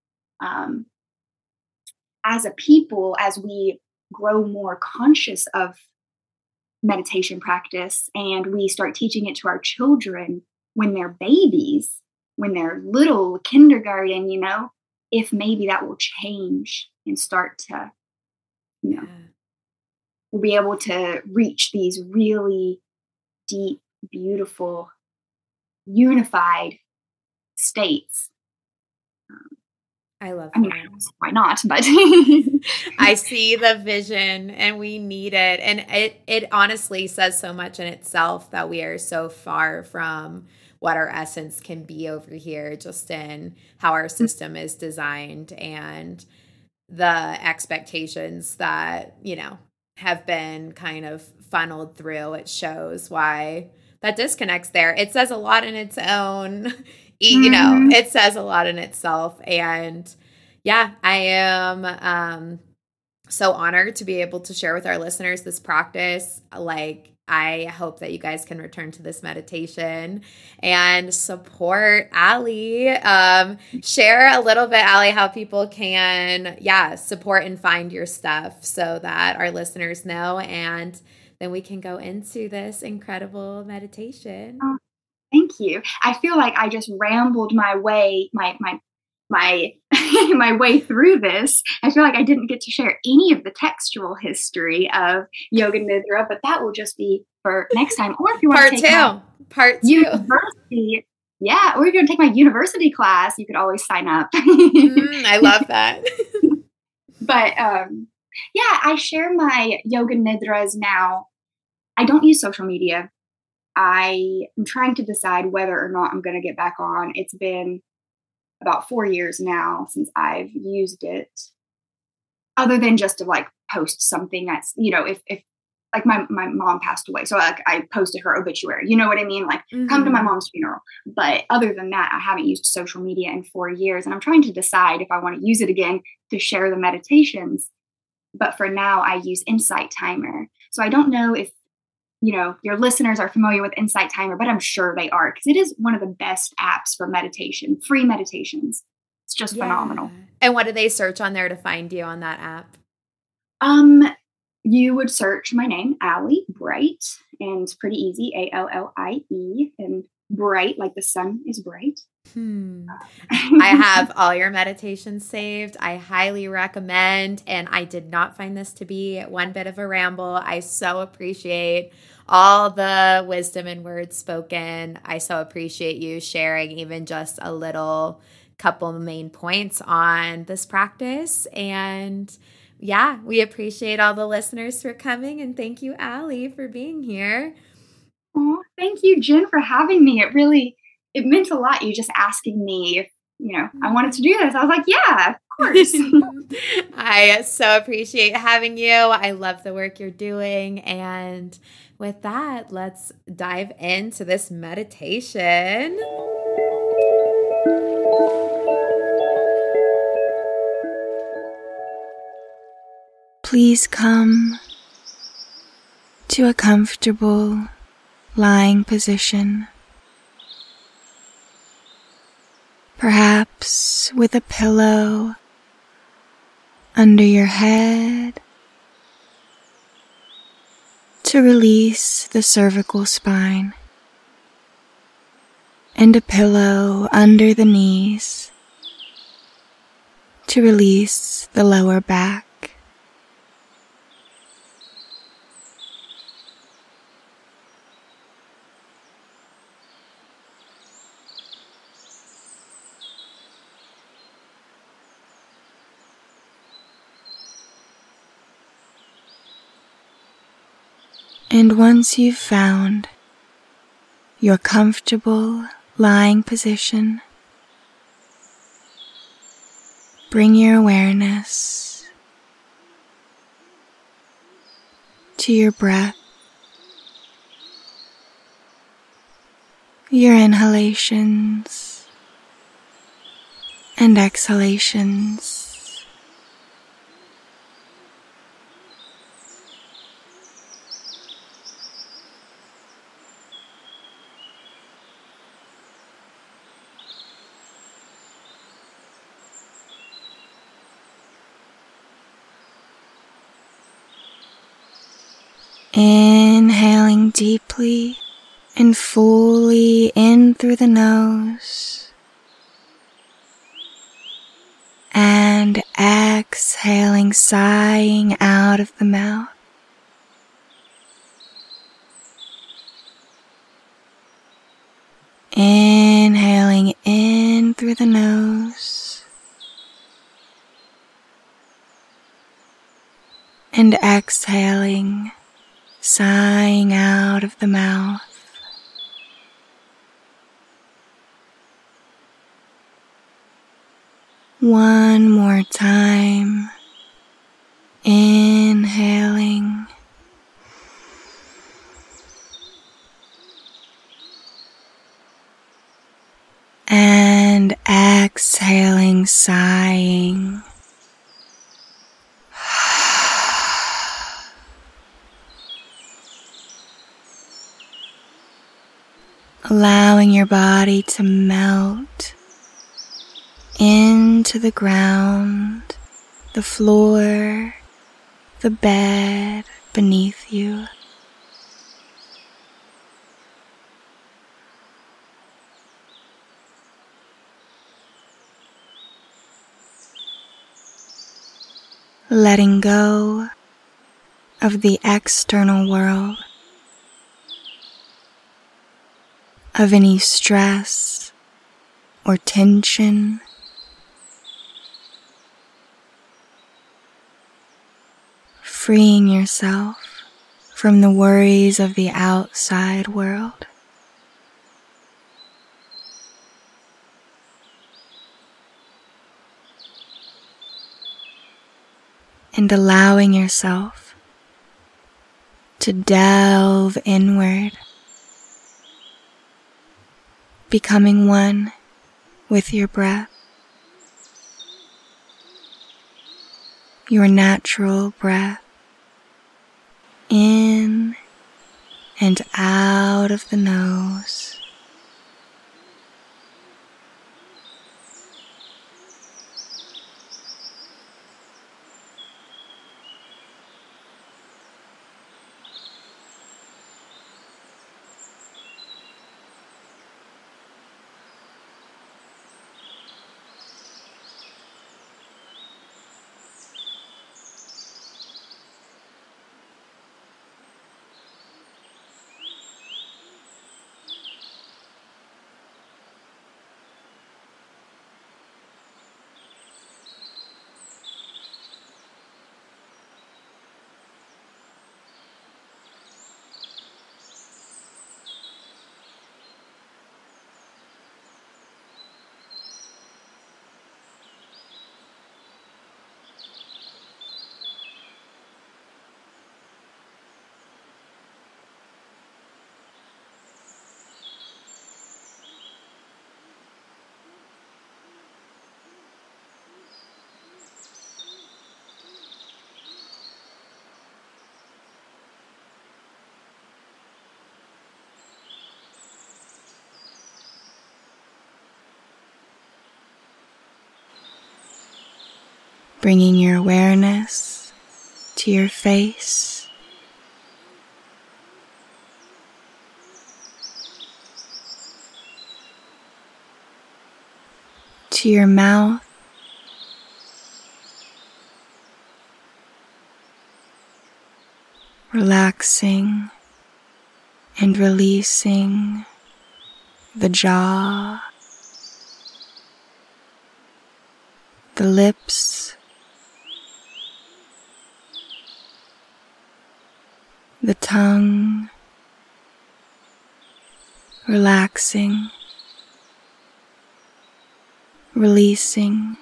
a people, as we grow more conscious of meditation practice and we start teaching it to our children when they're babies, when they're little kindergarten, if maybe that will change and start to, we'll be able to reach these really deep, beautiful, unified states. I love that. Why not? But I see the vision and we need it. And it honestly says so much in itself that we are so far from what our essence can be over here, just in how our system is designed and the expectations that, have been kind of funneled through. It shows why that disconnect's there. It says a lot in its own, it says a lot in itself. And, Yeah, I am so honored to be able to share with our listeners this practice. Like, I hope that you guys can return to this meditation and support Allie. Share a little bit, Allie, how people can, support and find your stuff so that our listeners know, and then we can go into this incredible meditation. Thank you. I feel like I just rambled my way, my my way through this. I feel like I didn't get to share any of the textual history of Yoga Nidra, but that will just be for next time. Or if you want to take part two, university, or if you want to take my university class, you could always sign up. I love that. But I share my Yoga Nidras now. I don't use social media. I am trying to decide whether or not I'm going to get back on. It's been about 4 years now since I've used it, other than just to like post something that's, if like my mom passed away. So like I posted her obituary, you know what I mean? Like come to my mom's funeral. But other than that, I haven't used social media in 4 years, and I'm trying to decide if I want to use it again to share the meditations. But for now, I use Insight Timer. So I don't know if your listeners are familiar with Insight Timer, but I'm sure they are, because it is one of the best apps for meditation, free meditations. It's just phenomenal. And what do they search on there to find you on that app? You would search my name, Allie Bright, and it's pretty easy, ALLIE, and bright, like the sun is bright. I have all your meditations saved. I highly recommend, and I did not find this to be one bit of a ramble. I so appreciate all the wisdom and words spoken. I so appreciate you sharing even just a little couple of main points on this practice. And we appreciate all the listeners for coming, and thank you, Allie, for being here. Oh, thank you, Jen, for having me. It meant a lot, you just asking me if, I wanted to do this. I was like, yeah, of course. I so appreciate having you. I love the work you're doing. And with that, let's dive into this meditation. Please come to a comfortable lying position, perhaps with a pillow under your head to release the cervical spine, and a pillow under the knees to release the lower back. And once you've found your comfortable lying position, bring your awareness to your breath, your inhalations and exhalations. Inhaling deeply and fully in through the nose, and exhaling, sighing out of the mouth. Inhaling in through the nose, and exhaling, sighing out of the mouth. One more time. Inhaling. And exhaling, sighing. allowing your body to melt into the ground, the floor, the bed beneath you. Letting go of the external world, of any stress or tension. Freeing yourself from the worries of the outside world. And allowing yourself to delve inward, becoming one with your breath, your natural breath, in and out of the nose. Bringing your awareness to your face, to your mouth, relaxing and releasing the jaw, the lips, the tongue, relaxing, releasing,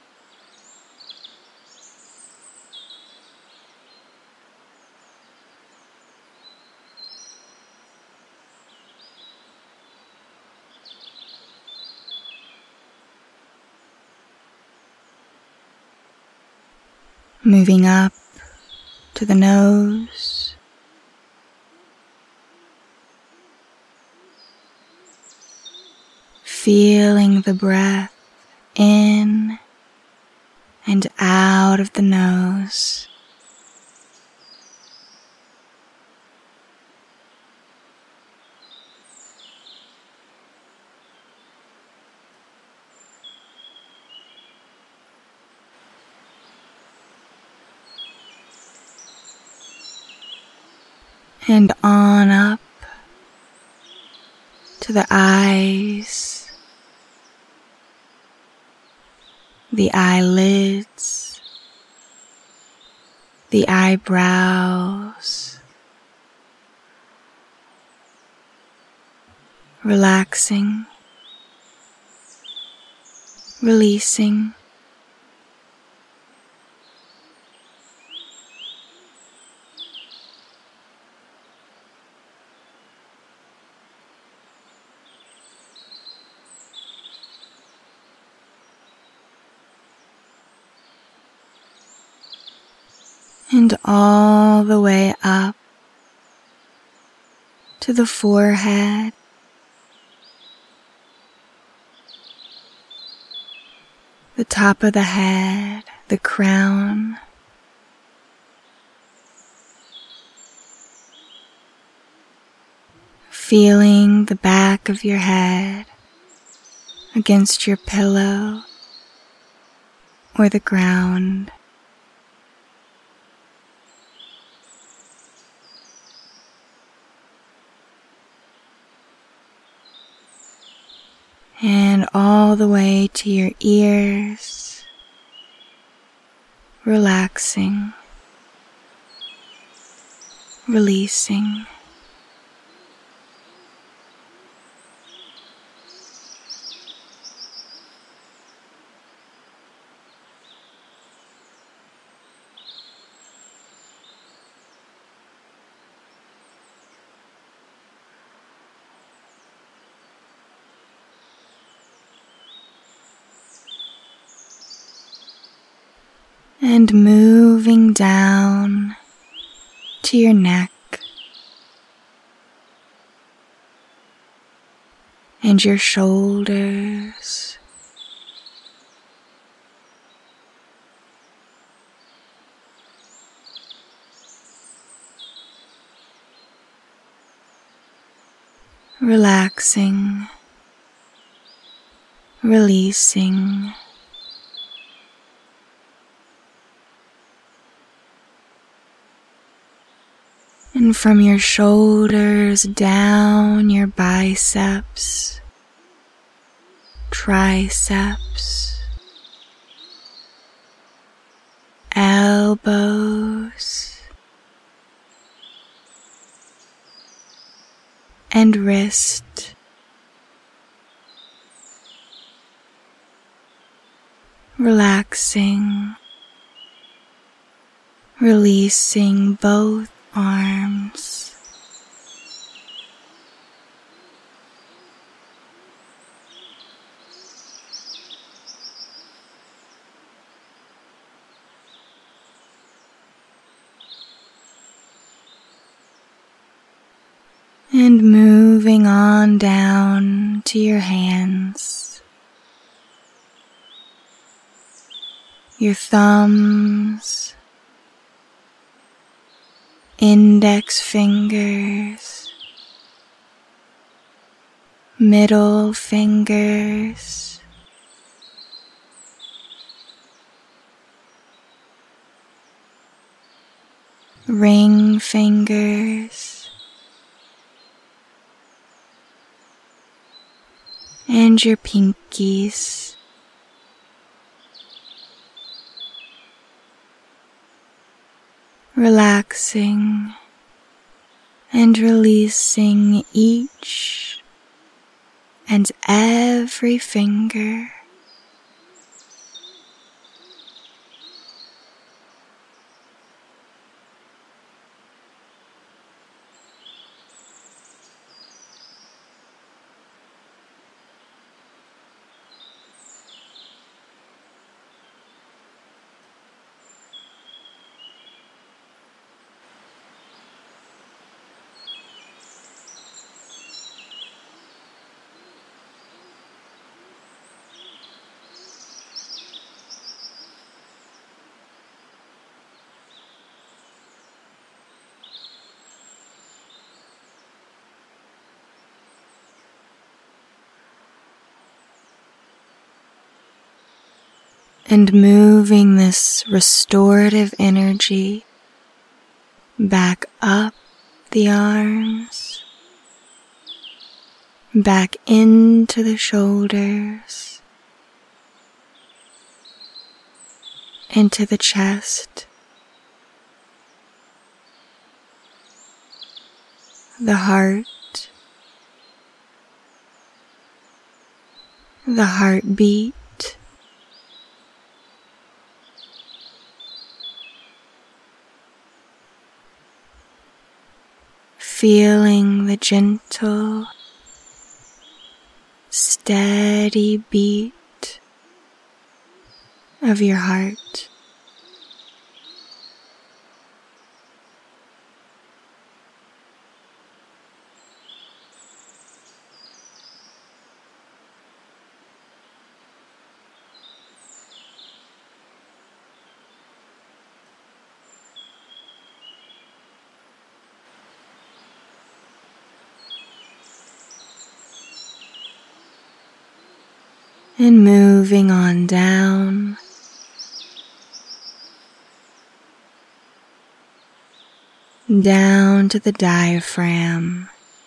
moving up to the nose, feeling the breath in and out of the nose. And on up to the eyes, the eyelids, the eyebrows, relaxing, releasing, and all the way up to the forehead, the top of the head, the crown, feeling the back of your head against your pillow or the ground. And all the way to your ears, relaxing, releasing. And moving down to your neck and your shoulders, relaxing, releasing. And from your shoulders down your biceps, triceps, elbows, and wrist. Relaxing, releasing both arms. And moving on down to your hands, your thumbs, index fingers, middle fingers, ring fingers, and your pinkies. Relaxing and releasing each and every finger. And moving this restorative energy back up the arms, back into the shoulders, into the chest, the heart, the heartbeat, feeling the gentle, steady beat of your heart. and moving on down to the diaphragm,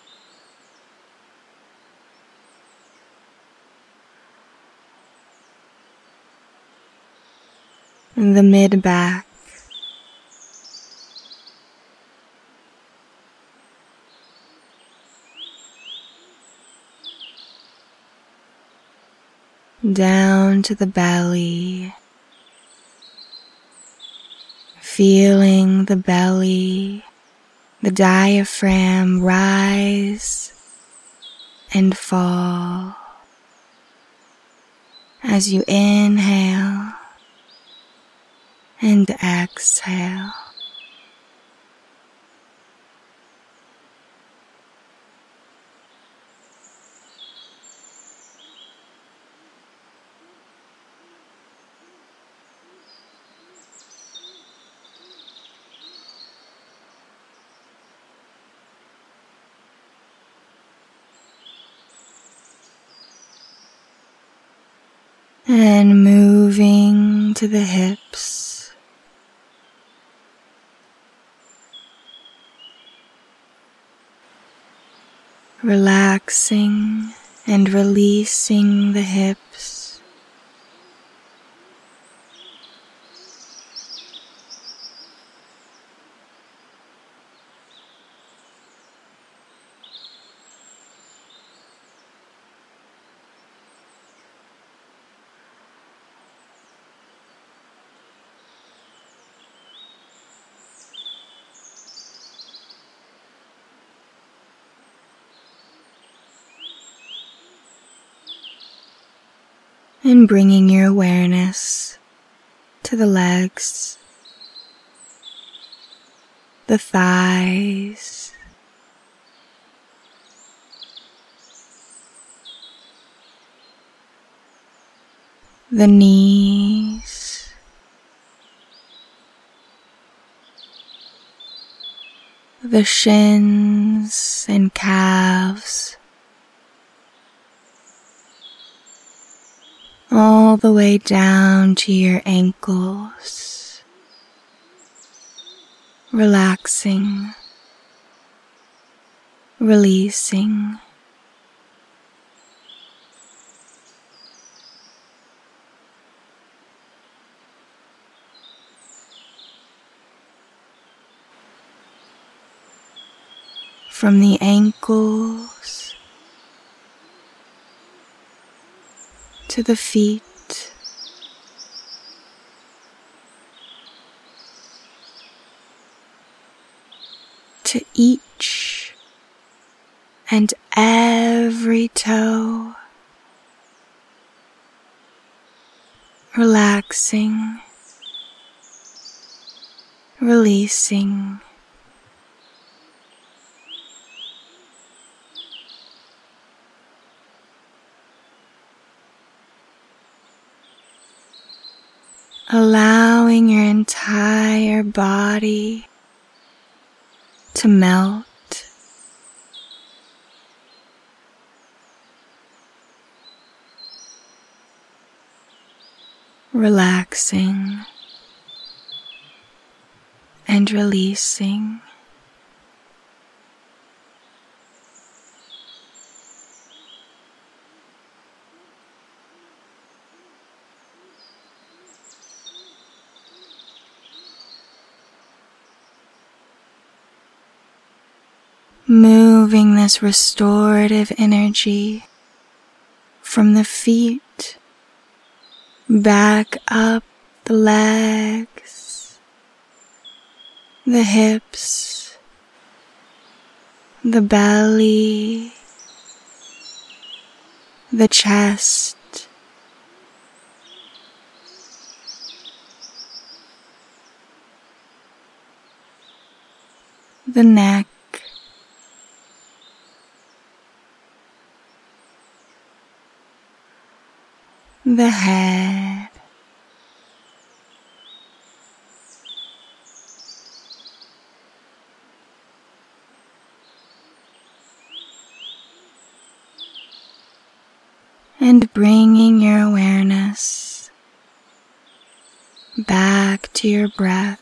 the mid-back, down to the belly, feeling the belly, the diaphragm rise and fall as you inhale and exhale. And moving to the hips, relaxing and releasing the hips, and bringing your awareness to the legs, the thighs, the knees, the shins and calves, all the way down to your ankles, relaxing, releasing. From the ankles to the feet, to each and every toe, relaxing, releasing. Allowing your entire body to melt, relaxing and releasing. Moving this restorative energy from the feet back up the legs, the hips, the belly, the chest, the neck, the head, and bringing your awareness back to your breath.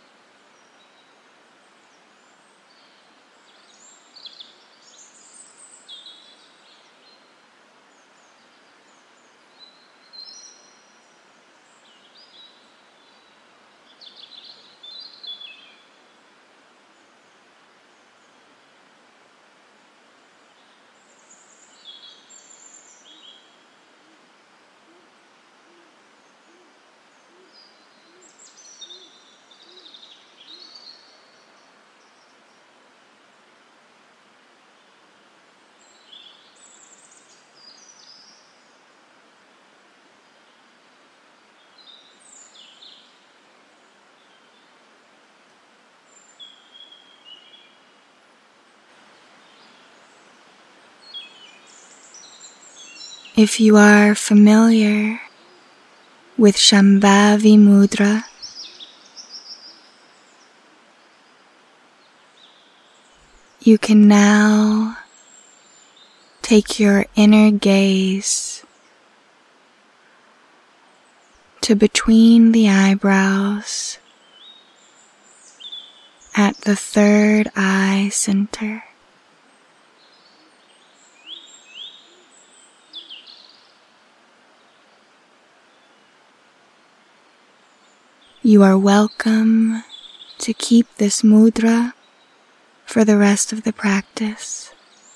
If you are familiar with Shambhavi Mudra, you can now take your inner gaze to between the eyebrows at the third eye center. You are welcome to keep this mudra for the rest of the practice.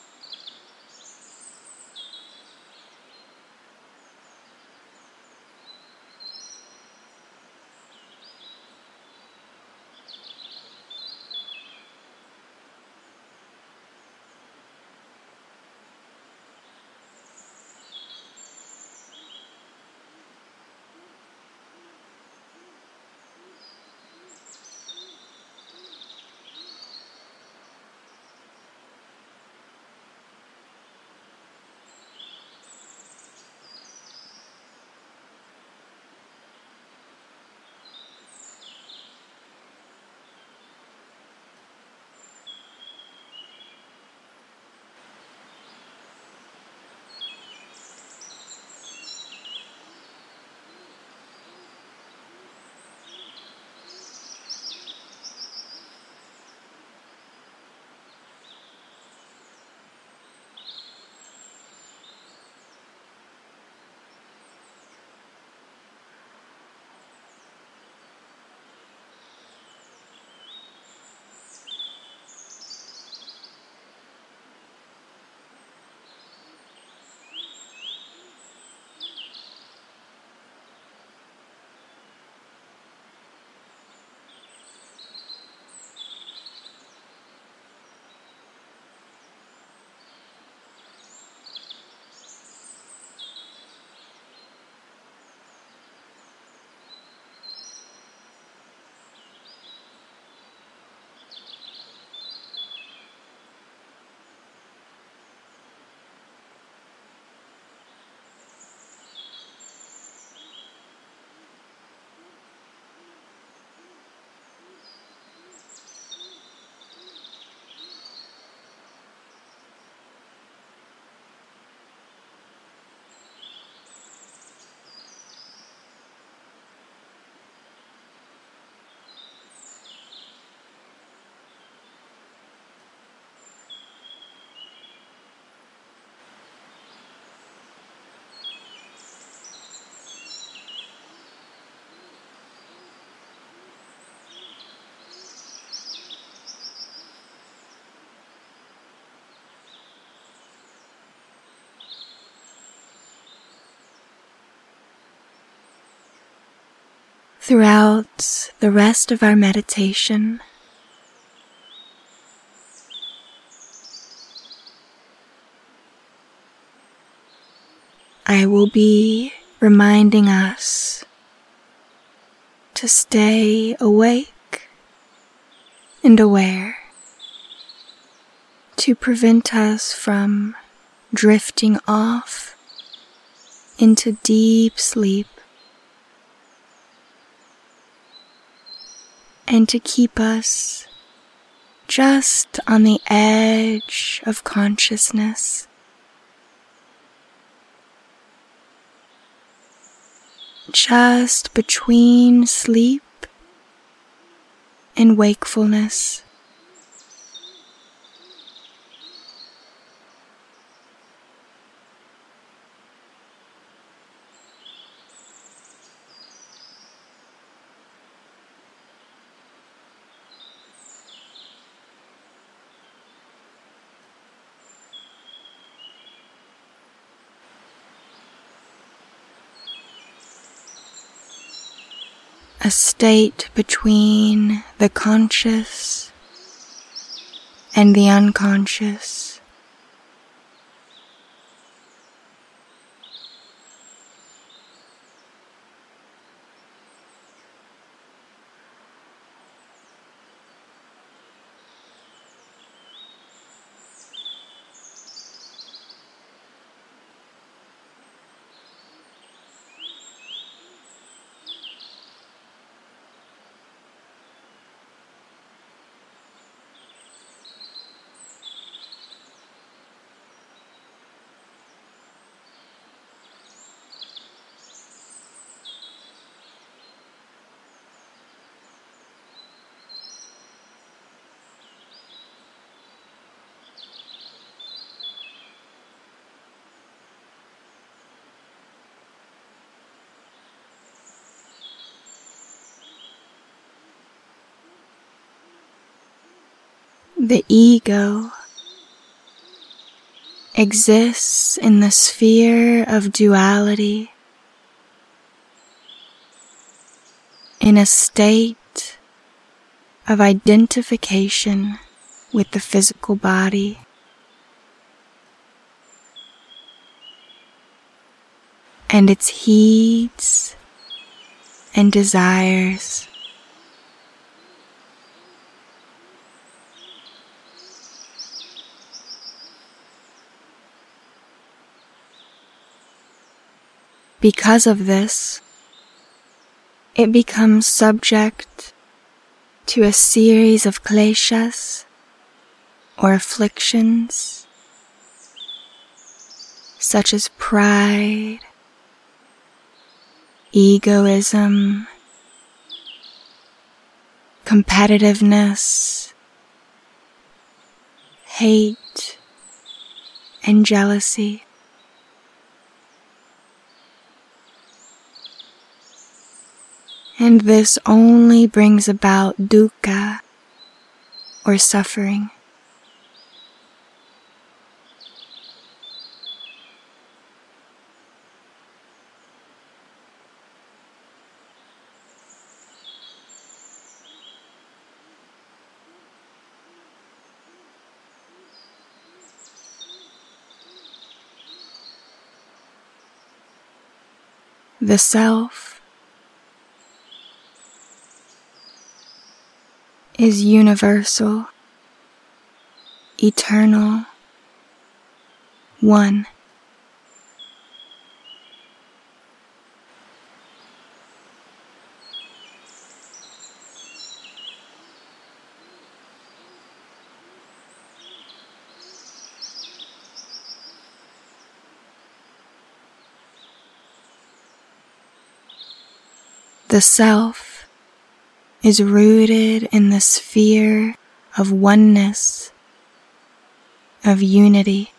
Throughout the rest of our meditation, I will be reminding us to stay awake and aware, to prevent us from drifting off into deep sleep, and to keep us just on the edge of consciousness, just between sleep and wakefulness. A state between the conscious and the unconscious. The ego exists in the sphere of duality, in a state of identification with the physical body. And its heeds and desires. Because of this, it becomes subject to a series of kleshas, or afflictions, such as pride, egoism, competitiveness, hate, and jealousy. And this only brings about dukkha, or suffering. The self is universal, eternal, one. The self is rooted in the sphere of oneness, of unity.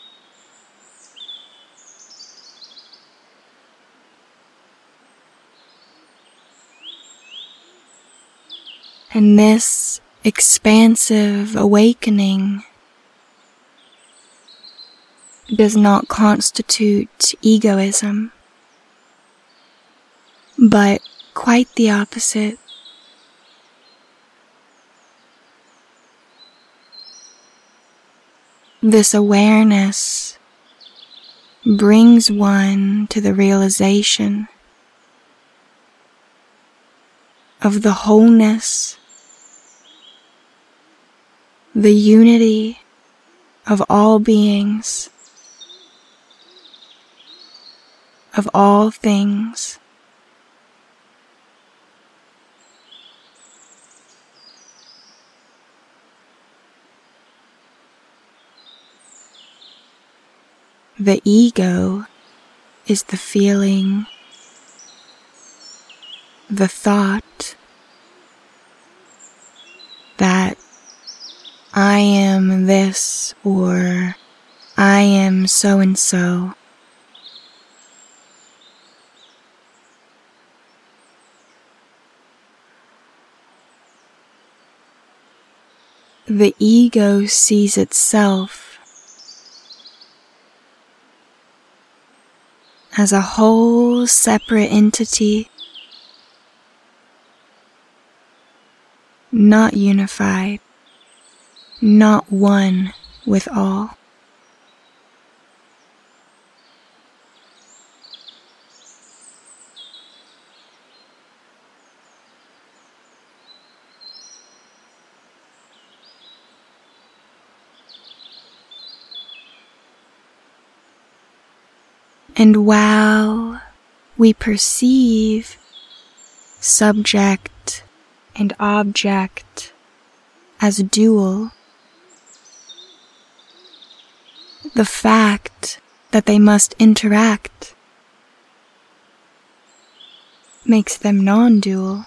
And this expansive awakening does not constitute egoism, but quite the opposite. This awareness brings one to the realization of the wholeness, the unity of all beings, of all things. The ego is the feeling the thought that I am this or I am so and so. The ego sees itself as a whole separate entity, not unified, not one with all. And while we perceive subject and object as dual, the fact that they must interact makes them non-dual.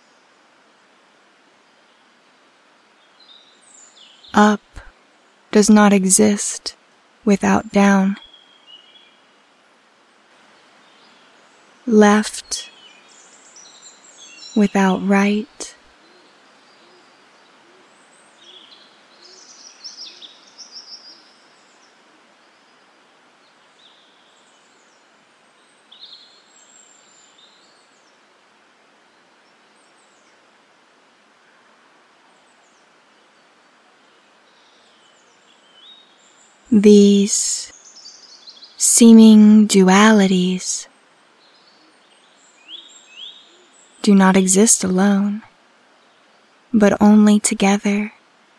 Up does not exist without down. Left without right. These seeming dualities do not exist alone, but only together.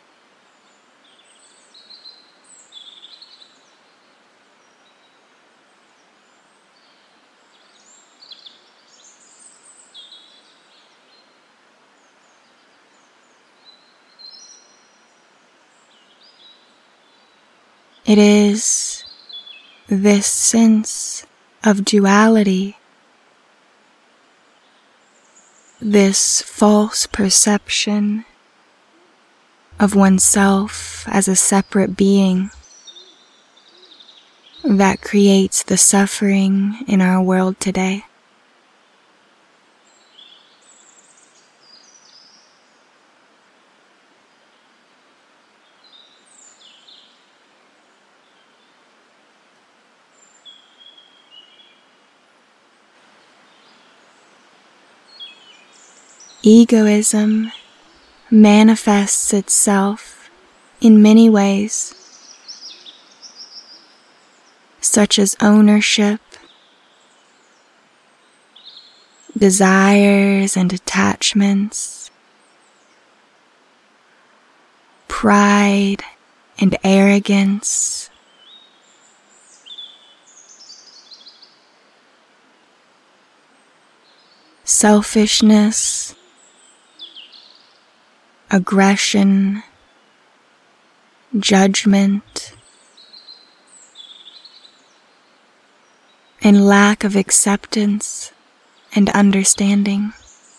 It is this sense of duality, this false perception of oneself as a separate being, that creates the suffering in our world today. Egoism manifests itself in many ways, such as ownership, desires and attachments, pride and arrogance, selfishness, aggression, judgment, and lack of acceptance and understanding.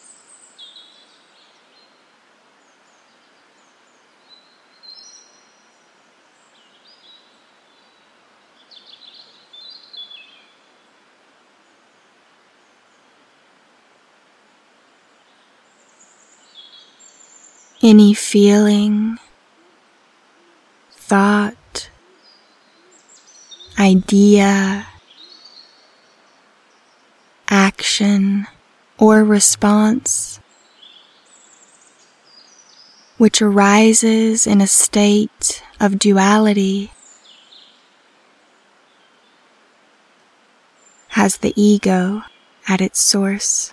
Any feeling, thought, idea, action, or response which arises in a state of duality has the ego at its source.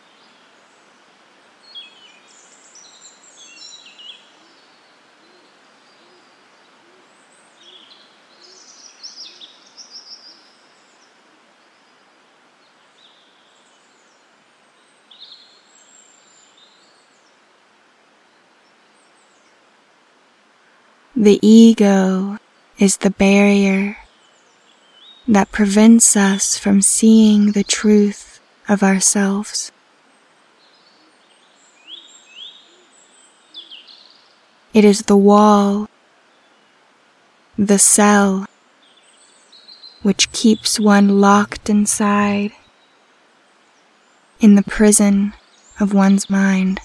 The ego is the barrier that prevents us from seeing the truth of ourselves. It is the wall, the cell, which keeps one locked inside, in the prison of one's mind.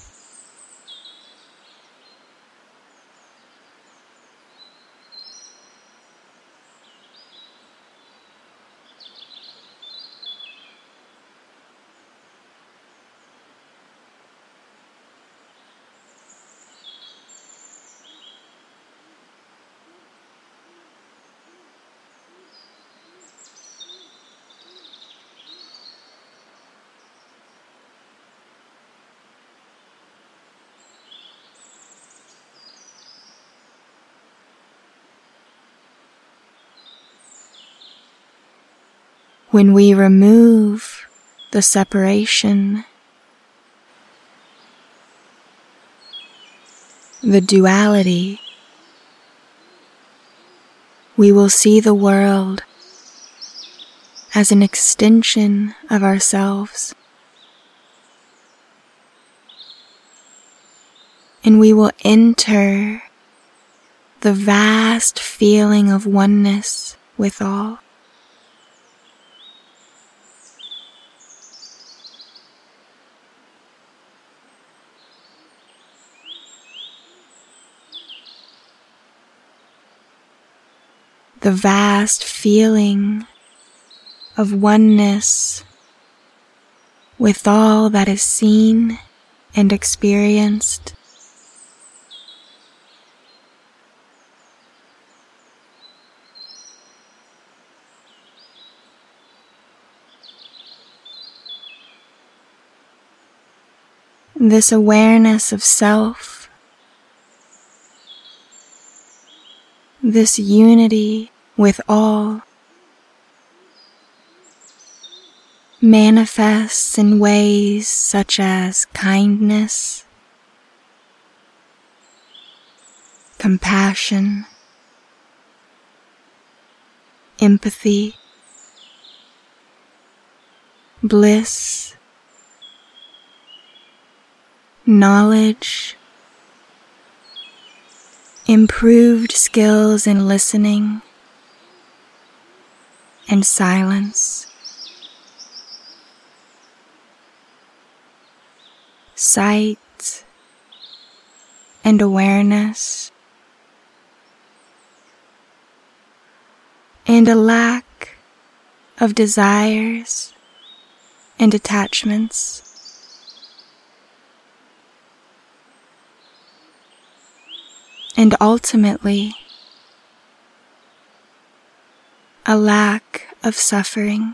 When we remove the separation, the duality, we will see the world as an extension of ourselves, and we will enter the vast feeling of oneness with all. The vast feeling of oneness with all that is seen and experienced. This awareness of self, this unity with all, manifests in ways such as kindness, compassion, empathy, bliss, knowledge, improved skills in listening and silence, sight and awareness, and a lack of desires and attachments. And ultimately, a lack of suffering.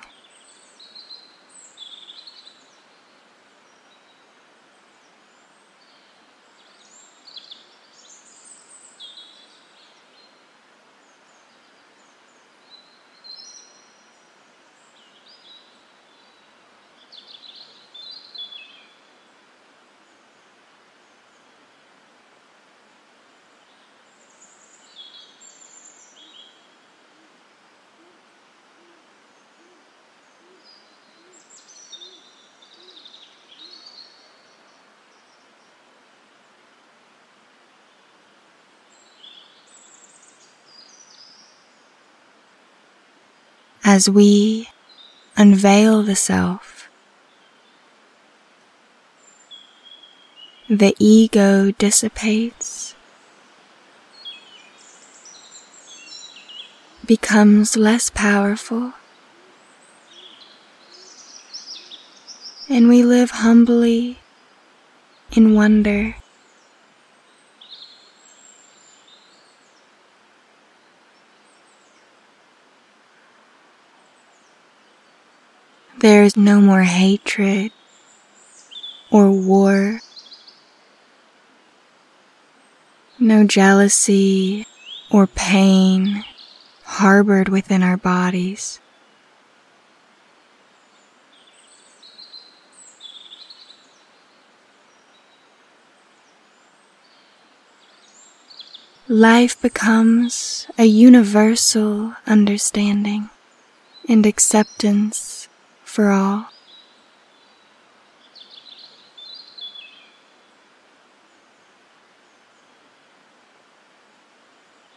As we unveil the self, the ego dissipates, becomes less powerful, and we live humbly in wonder. There is no more hatred or war, no jealousy or pain harbored within our bodies. Life becomes a universal understanding and acceptance for all.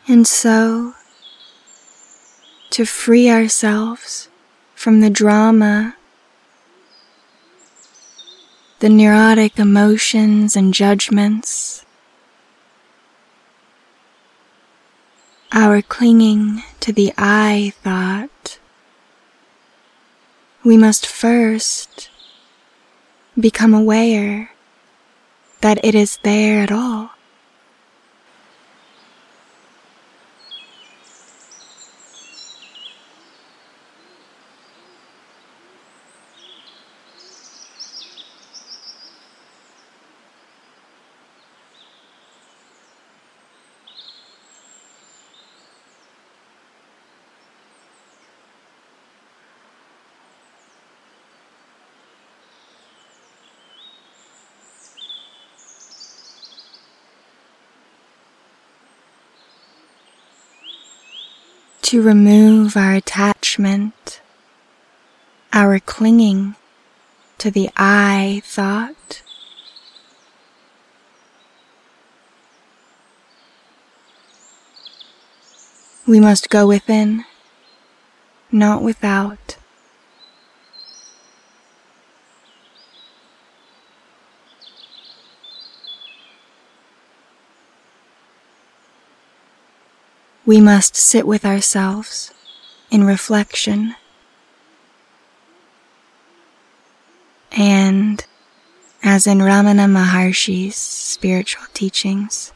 And so, to free ourselves from the drama, the neurotic emotions and judgments, our clinging to the I thought, we must first become aware that it is there at all. To remove our attachment, our clinging to the I thought, we must go within, not without. We must sit with ourselves in reflection and, as in Ramana Maharshi's spiritual teachings,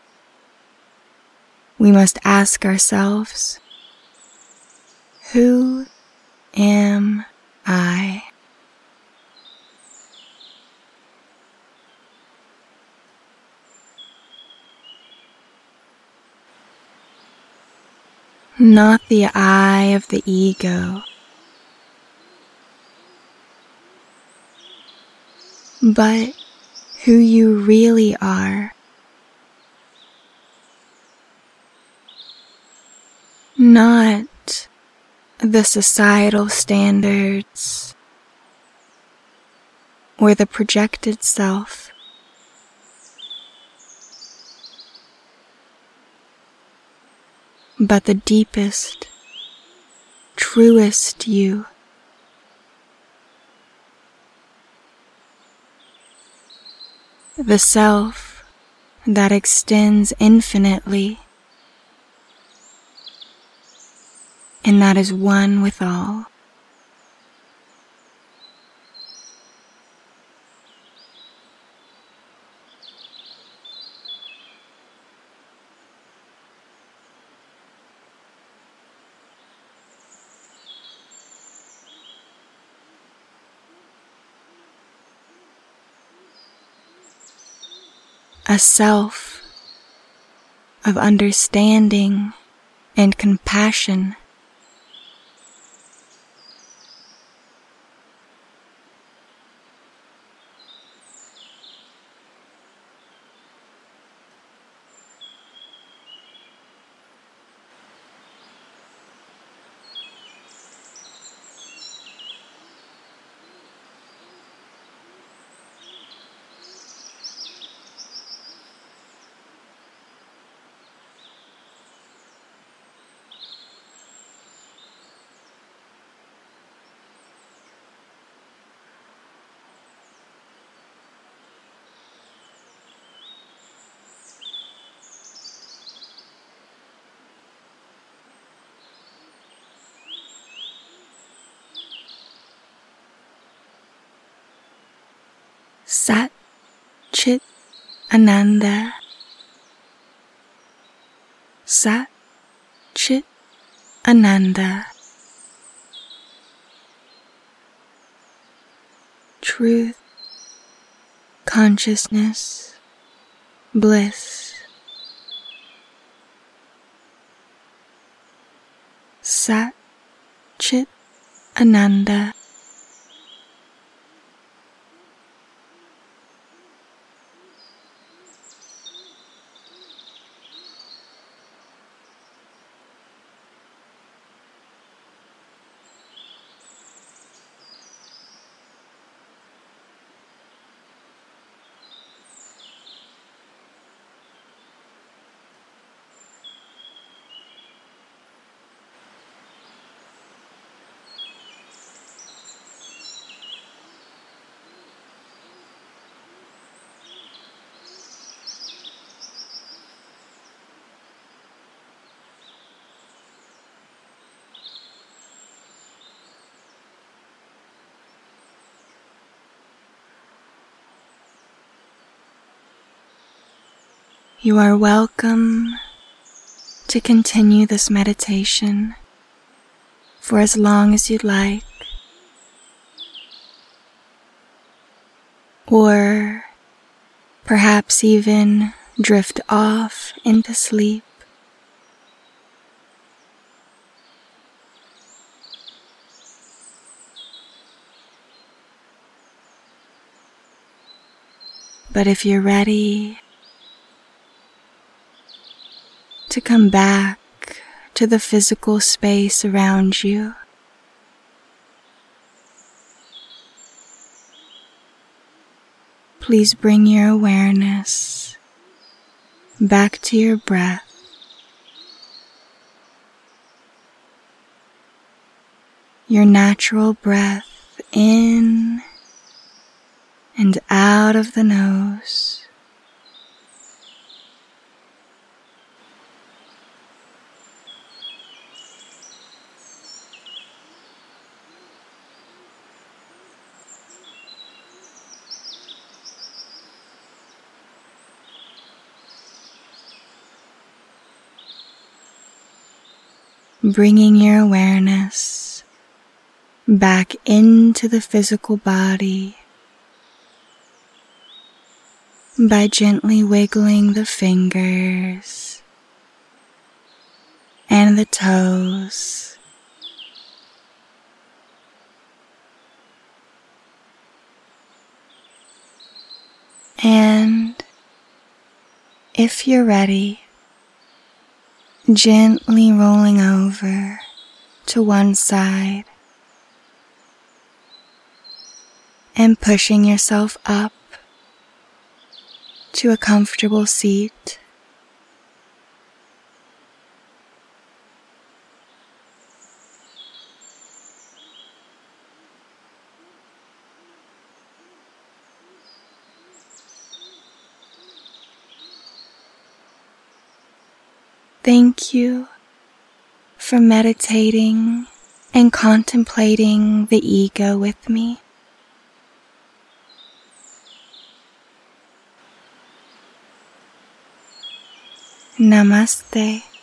we must ask ourselves, who am I? Not the I of the ego, but who you really are. Not the societal standards or the projected self. But the deepest, truest you. The self that extends infinitely and that is one with all. A self of understanding and compassion. Sat Chit Ananda. Sat Chit Ananda. Truth, consciousness, bliss. Sat Chit Ananda. You are welcome to continue this meditation for as long as you'd like, or perhaps even drift off into sleep. But if you're ready to come back to the physical space around you, please bring your awareness back to your breath. Your natural breath in and out of the nose. Bringing your awareness back into the physical body by gently wiggling the fingers and the toes. And if you're ready, gently rolling over to one side and pushing yourself up to a comfortable seat. Thank you for meditating and contemplating the ego with me. Namaste.